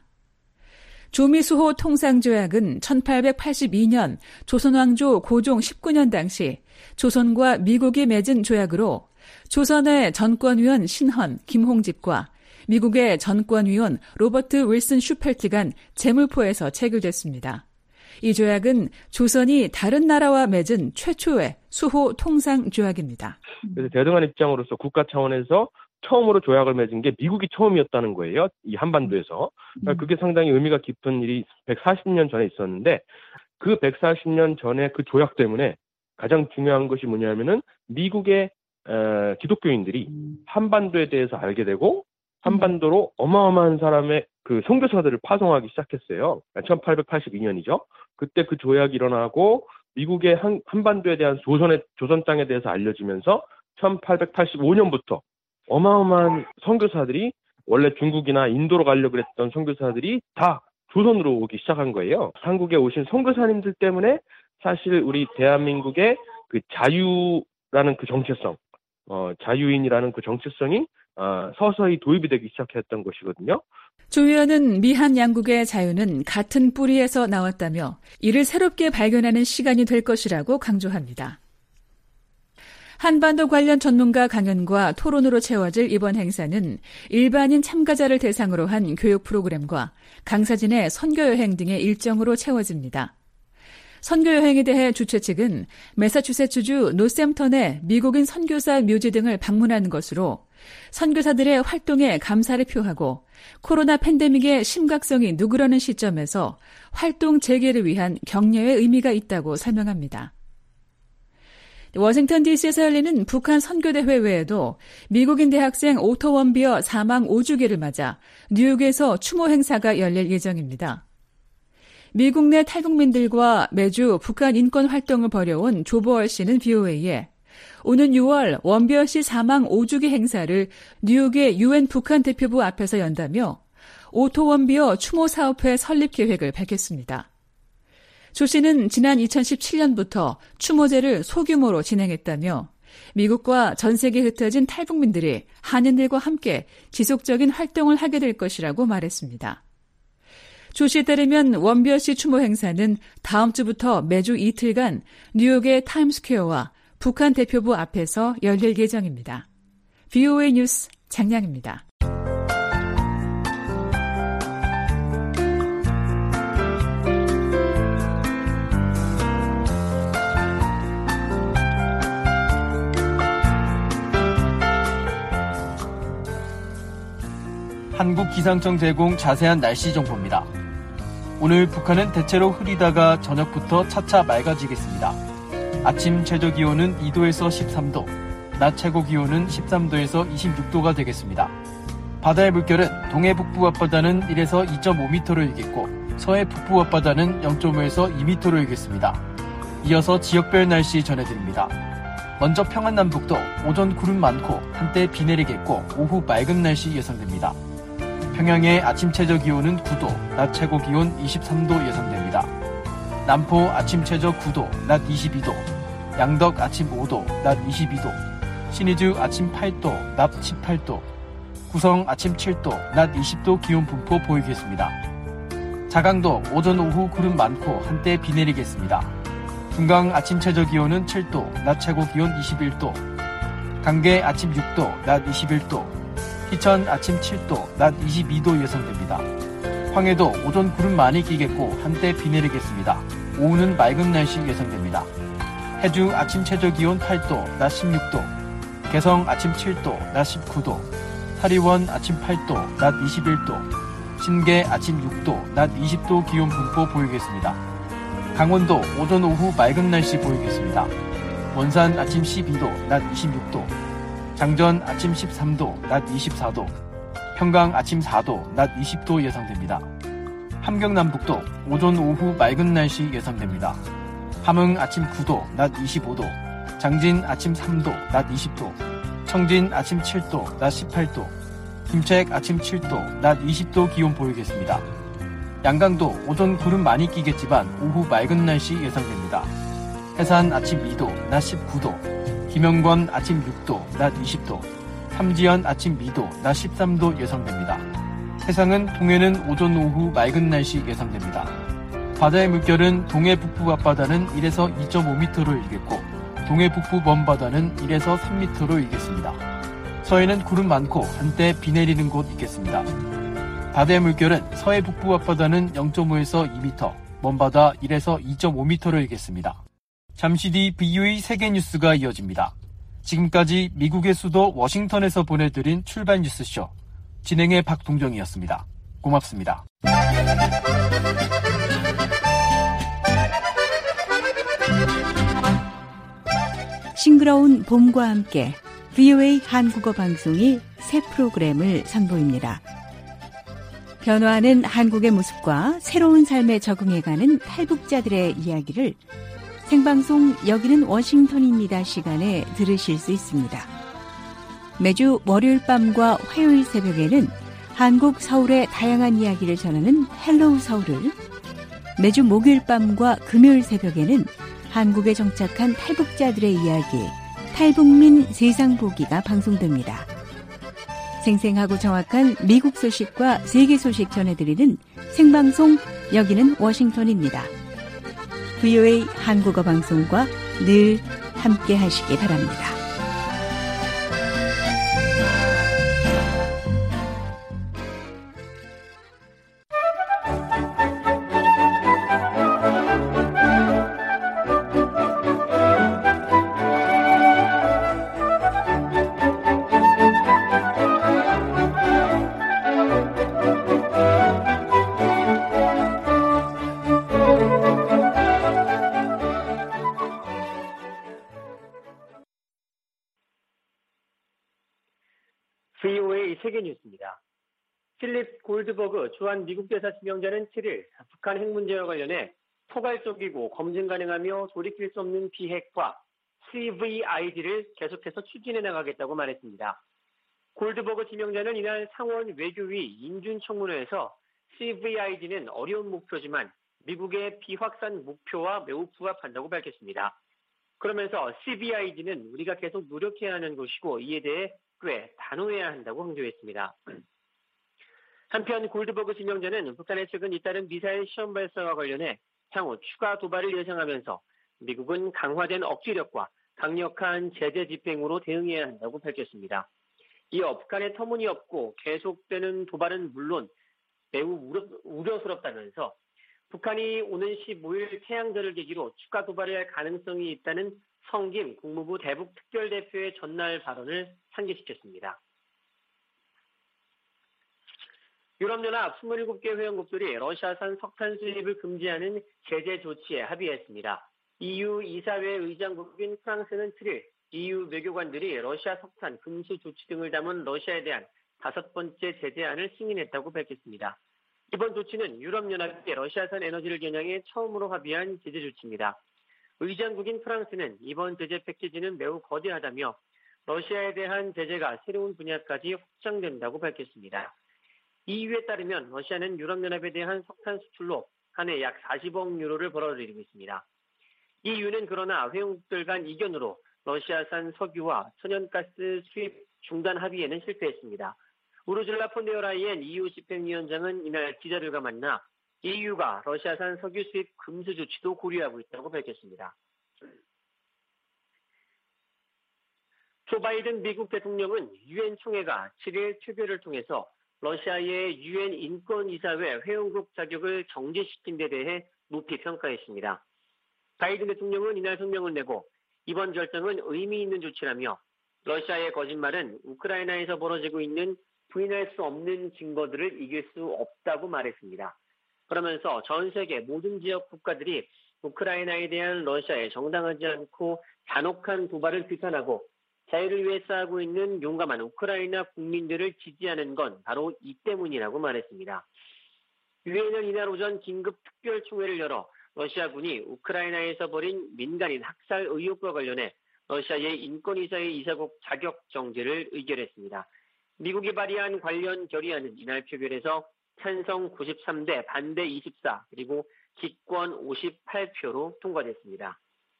조미수호 통상조약은 1882년 조선왕조 고종 19년 당시 조선과 미국이 맺은 조약으로 조선의 전권위원 신헌, 김홍집과 미국의 전권위원 로버트 윌슨 슈펠트 간 제물포에서 체결됐습니다. 이 조약은 조선이 다른 나라와 맺은 최초의 수호 통상 조약입니다. 그래서 대등한 입장으로서 국가 차원에서 처음으로 조약을 맺은 게 미국이 처음이었다는 거예요. 이 한반도에서. 그러니까 그게 상당히 의미가 깊은 일이 140년 전에 있었는데 그 140년 전에 그 조약 때문에 가장 중요한 것이 뭐냐면은 미국의 기독교인들이 한반도에 대해서 알게 되고 한반도로 어마어마한 사람의 그 선교사들을 파송하기 시작했어요. 1882년이죠. 그때 그 조약이 일어나고 미국의 한반도에 대한 조선 땅에 대해서 알려지면서 1885년부터 어마어마한 선교사들이 원래 중국이나 인도로 가려고 했던 선교사들이 다 조선으로 오기 시작한 거예요. 한국에 오신 선교사님들 때문에 사실 우리 대한민국의 그 자유라는 그 정체성, 자유인이라는 그 정체성이 서서히 도입이 되기 시작했던 것이거든요. 조 의원은 미한 양국의 자유는 같은 뿌리에서 나왔다며 이를 새롭게 발견하는 시간이 될 것이라고 강조합니다. 한반도 관련 전문가 강연과 토론으로 채워질 이번 행사는 일반인 참가자를 대상으로 한 교육 프로그램과 강사진의 선교여행 등의 일정으로 채워집니다. 선교여행에 대해 주최 측은 매사추세츠주 노샘턴의 미국인 선교사 묘지 등을 방문하는 것으로 선교사들의 활동에 감사를 표하고 코로나 팬데믹의 심각성이 누그러는 시점에서 활동 재개를 위한 격려의 의미가 있다고 설명합니다. 워싱턴 DC에서 열리는 북한 선교대회 외에도 미국인 대학생 오토 원비어 사망 5주기를 맞아 뉴욕에서 추모 행사가 열릴 예정입니다. 미국 내 탈북민들과 매주 북한 인권 활동을 벌여온 조보월 씨는 BOA에 오는 6월 원비어 씨 사망 5주기 행사를 뉴욕의 UN 북한 대표부 앞에서 연다며 오토 원비어 추모 사업회 설립 계획을 밝혔습니다. 조 씨는 지난 2017년부터 추모제를 소규모로 진행했다며 미국과 전 세계에 흩어진 탈북민들이 한인들과 함께 지속적인 활동을 하게 될 것이라고 말했습니다. 조 씨에 따르면 원비어 씨 추모 행사는 다음 주부터 매주 이틀간 뉴욕의 타임스퀘어와 북한 대표부 앞에서 열릴 예정입니다. BOA 뉴스 장량입니다. 한국기상청 제공 자세한 날씨 정보입니다. 오늘 북한은 대체로 흐리다가 저녁부터 차차 맑아지겠습니다. 아침 최저기온은 2도에서 13도, 낮 최고기온은 13도에서 26도가 되겠습니다. 바다의 물결은 동해 북부 앞바다는 1에서 2.5m로 일겠고 서해 북부 앞바다는 0.5에서 2m로 일겠습니다. 이어서 지역별 날씨 전해드립니다. 먼저 평안남북도 오전 구름 많고 한때 비 내리겠고 오후 맑은 날씨 예상됩니다. 평양의 아침 최저기온은 9도, 낮 최고기온 23도 예상됩니다. 남포 아침 최저 9도, 낮 22도, 양덕 아침 5도, 낮 22도, 신의주 아침 8도, 낮 18도, 구성 아침 7도, 낮 20도 기온 분포 보이겠습니다. 자강도 오전 오후 구름 많고 한때 비 내리겠습니다. 금강 아침 최저기온은 7도, 낮 최고기온 21도, 강계 아침 6도, 낮 21도, 희천 아침 7도, 낮 22도 예상됩니다. 황해도 오전 구름 많이 끼겠고 한때 비 내리겠습니다. 오후는 맑은 날씨 예상됩니다. 해주 아침 최저기온 8도, 낮 16도, 개성 아침 7도, 낮 19도, 사리원 아침 8도, 낮 21도, 신계 아침 6도, 낮 20도 기온 분포 보이겠습니다. 강원도 오전 오후 맑은 날씨 보이겠습니다. 원산 아침 12도, 낮 26도, 장전 아침 13도, 낮 24도, 평강 아침 4도, 낮 20도 예상됩니다. 함경남북도 오전 오후 맑은 날씨 예상됩니다. 함흥 아침 9도, 낮 25도, 장진 아침 3도, 낮 20도, 청진 아침 7도, 낮 18도, 김책 아침 7도, 낮 20도 기온 보이겠습니다. 양강도 오전 구름 많이 끼겠지만 오후 맑은 날씨 예상됩니다. 해산 아침 2도, 낮 19도, 김영권 아침 6도, 낮 20도, 삼지연 아침 2도, 낮 13도 예상됩니다. 해상은 동해는 오전 오후 맑은 날씨 예상됩니다. 바다의 물결은 동해 북부 앞바다는 1에서 2.5m로 일겠고 동해 북부 먼바다는 1에서 3m로 일겠습니다. 서해는 구름 많고 한때 비 내리는 곳 있겠습니다. 바다의 물결은 서해 북부 앞바다는 0.5에서 2m, 먼바다 1에서 2.5m로 일겠습니다. 잠시 뒤 BOA 세계뉴스가 이어집니다. 지금까지 미국의 수도 워싱턴에서 보내드린 출발 뉴스쇼. 진행의 박동정이었습니다. 고맙습니다. 싱그러운 봄과 함께 BOA 한국어 방송이 새 프로그램을 선보입니다. 변화하는 한국의 모습과 새로운 삶에 적응해가는 탈북자들의 이야기를 생방송 여기는 워싱턴입니다 시간에 들으실 수 있습니다. 매주 월요일 밤과 화요일 새벽에는 한국 서울의 다양한 이야기를 전하는 헬로우 서울을, 매주 목요일 밤과 금요일 새벽에는 한국에 정착한 탈북자들의 이야기, 탈북민 세상 보기가 방송됩니다. 생생하고 정확한 미국 소식과 세계 소식 전해드리는 생방송 여기는 워싱턴입니다. VOA 한국어 방송과 늘 함께 하시기 바랍니다. VOA 세계뉴스입니다. 필립 골드버그 주한 미국 대사 지명자는 7일 북한 핵 문제와 관련해 포괄적이고 검증 가능하며 돌이킬 수 없는 비핵화 CVID를 계속해서 추진해 나가겠다고 말했습니다. 골드버그 지명자는 이날 상원 외교위 인준청문회에서 CVID는 어려운 목표지만 미국의 비확산 목표와 매우 부합한다고 밝혔습니다. 그러면서 CVID는 우리가 계속 노력해야 하는 것이고 이에 대해 꽤 단호해야 한다고 강조했습니다. 한편 골드버그 지명자는 북한의 최근 잇따른 미사일 시험 발사와 관련해 향후 추가 도발을 예상하면서 미국은 강화된 억지력과 강력한 제재 집행으로 대응해야 한다고 밝혔습니다. 이어 북한의 터무니없고 계속되는 도발은 물론 매우 우려스럽다면서 북한이 오는 15일 태양절을 계기로 추가 도발을 할 가능성이 있다는 성김 국무부 대북 특별대표의 전날 발언을 상기시켰습니다. 유럽연합 27개 회원국들이 러시아산 석탄 수입을 금지하는 제재 조치에 합의했습니다. EU 이사회 의장국인 프랑스는 7일 EU 외교관들이 러시아 석탄 금수 조치 등을 담은 러시아에 대한 5번째 제재안을 승인했다고 밝혔습니다. 이번 조치는 유럽연합이 러시아산 에너지를 겨냥해 처음으로 합의한 제재 조치입니다. 의장국인 프랑스는 이번 제재 패키지는 매우 거대하다며 러시아에 대한 제재가 새로운 분야까지 확장된다고 밝혔습니다. EU에 따르면 러시아는 유럽연합에 대한 석탄 수출로 한 해 약 40억 유로를 벌어들이고 있습니다. EU는 그러나 회원국들 간 이견으로 러시아산 석유와 천연가스 수입 중단 합의에는 실패했습니다. 우르줄라 폰데어라이엔 EU 집행위원장은 이날 기자들과 만나 EU가 러시아산 석유 수입 금수 조치도 고려하고 있다고 밝혔습니다. 조 바이든 미국 대통령은 유엔 총회가 7일 표결을 통해서 러시아의 유엔 인권이사회 회원국 자격을 정지시킨 데 대해 높이 평가했습니다. 바이든 대통령은 이날 성명을 내고 이번 결정은 의미 있는 조치라며 러시아의 거짓말은 우크라이나에서 벌어지고 있는 부인할 수 없는 증거들을 이길 수 없다고 말했습니다. 그러면서 전 세계 모든 지역 국가들이 우크라이나에 대한 러시아의 정당하지 않고 잔혹한 도발을 비판하고 자유를 위해 싸우고 있는 용감한 우크라이나 국민들을 지지하는 건 바로 이 때문이라고 말했습니다. 유엔은 이날 오전 긴급 특별총회를 열어 러시아군이 우크라이나에서 벌인 민간인 학살 의혹과 관련해 러시아의 인권이사회 이사국 자격 정지를 의결했습니다. 미국이 발의한 관련 결의안은 이날 표결에서 찬성 93대 반대 24 그리고 기권 58표로 통과됐습니다.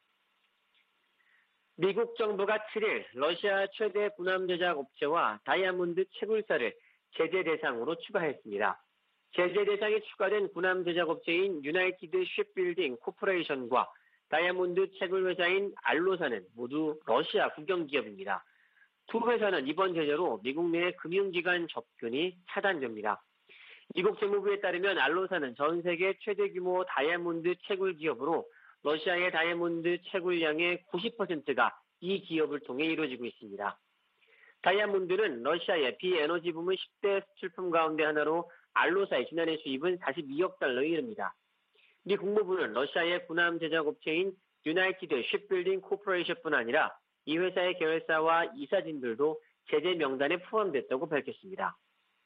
미국 정부가 7일 러시아 최대 군함 제작 업체와 다이아몬드 채굴사를 제재 대상으로 추가했습니다. 제재 대상에 추가된 군함 제작 업체인 유나이티드 쉽빌딩 코퍼레이션과 다이아몬드 채굴 회사인 알로사는 모두 러시아 국영 기업입니다. 두 회사는 이번 제재로 미국 내 금융기관 접근이 차단됩니다. 미국 재무부에 따르면 알로사는 전 세계 최대 규모 다이아몬드 채굴 기업으로 러시아의 다이아몬드 채굴량의 90%가 이 기업을 통해 이루어지고 있습니다. 다이아몬드는 러시아의 비에너지 부문 10대 수출품 가운데 하나로 알로사의 지난해 수입은 42억 달러에 이릅니다. 미 국무부는 러시아의 군함 제작업체인 유나이티드 쉽빌딩 코퍼레이션뿐 아니라 이 회사의 계열사와 이사진들도 제재 명단에 포함됐다고 밝혔습니다.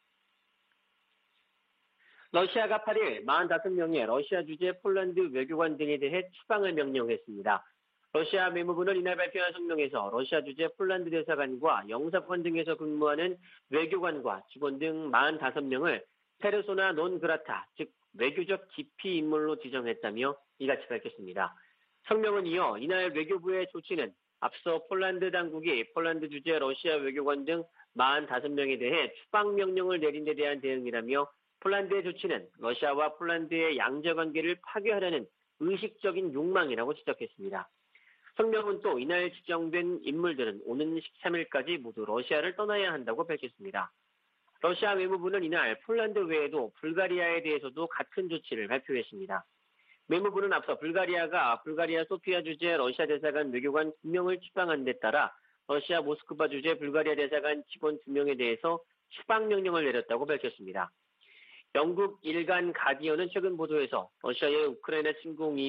러시아가 8일 45명의 러시아 주재 폴란드 외교관 등에 대해 추방을 명령했습니다. 러시아 외무부는 이날 발표한 성명에서 러시아 주재 폴란드 대사관과 영사관 등에서 근무하는 외교관과 직원 등 45명을 페르소나 논 그라타, 즉 외교적 기피 인물로 지정했다며 이같이 밝혔습니다. 성명은 이어 이날 외교부의 조치는 앞서 폴란드 당국이 폴란드 주재 러시아 외교관 등 45명에 대해 추방 명령을 내린 데 대한 대응이라며 폴란드의 조치는 러시아와 폴란드의 양자관계를 파괴하려는 의식적인 욕망이라고 지적했습니다. 성명은 또 이날 지정된 인물들은 오는 13일까지 모두 러시아를 떠나야 한다고 밝혔습니다. 러시아 외무부는 이날 폴란드 외에도 불가리아에 대해서도 같은 조치를 발표했습니다. 외무부는 앞서 불가리아가 불가리아 소피아 주재 러시아 대사관 외교관 2명을 추방한 데 따라 러시아 모스크바 주재 불가리아 대사관 직원 2명에 대해서 추방 명령을 내렸다고 밝혔습니다. 영국 일간 가디언은 최근 보도에서 러시아의 우크라이나 침공 이후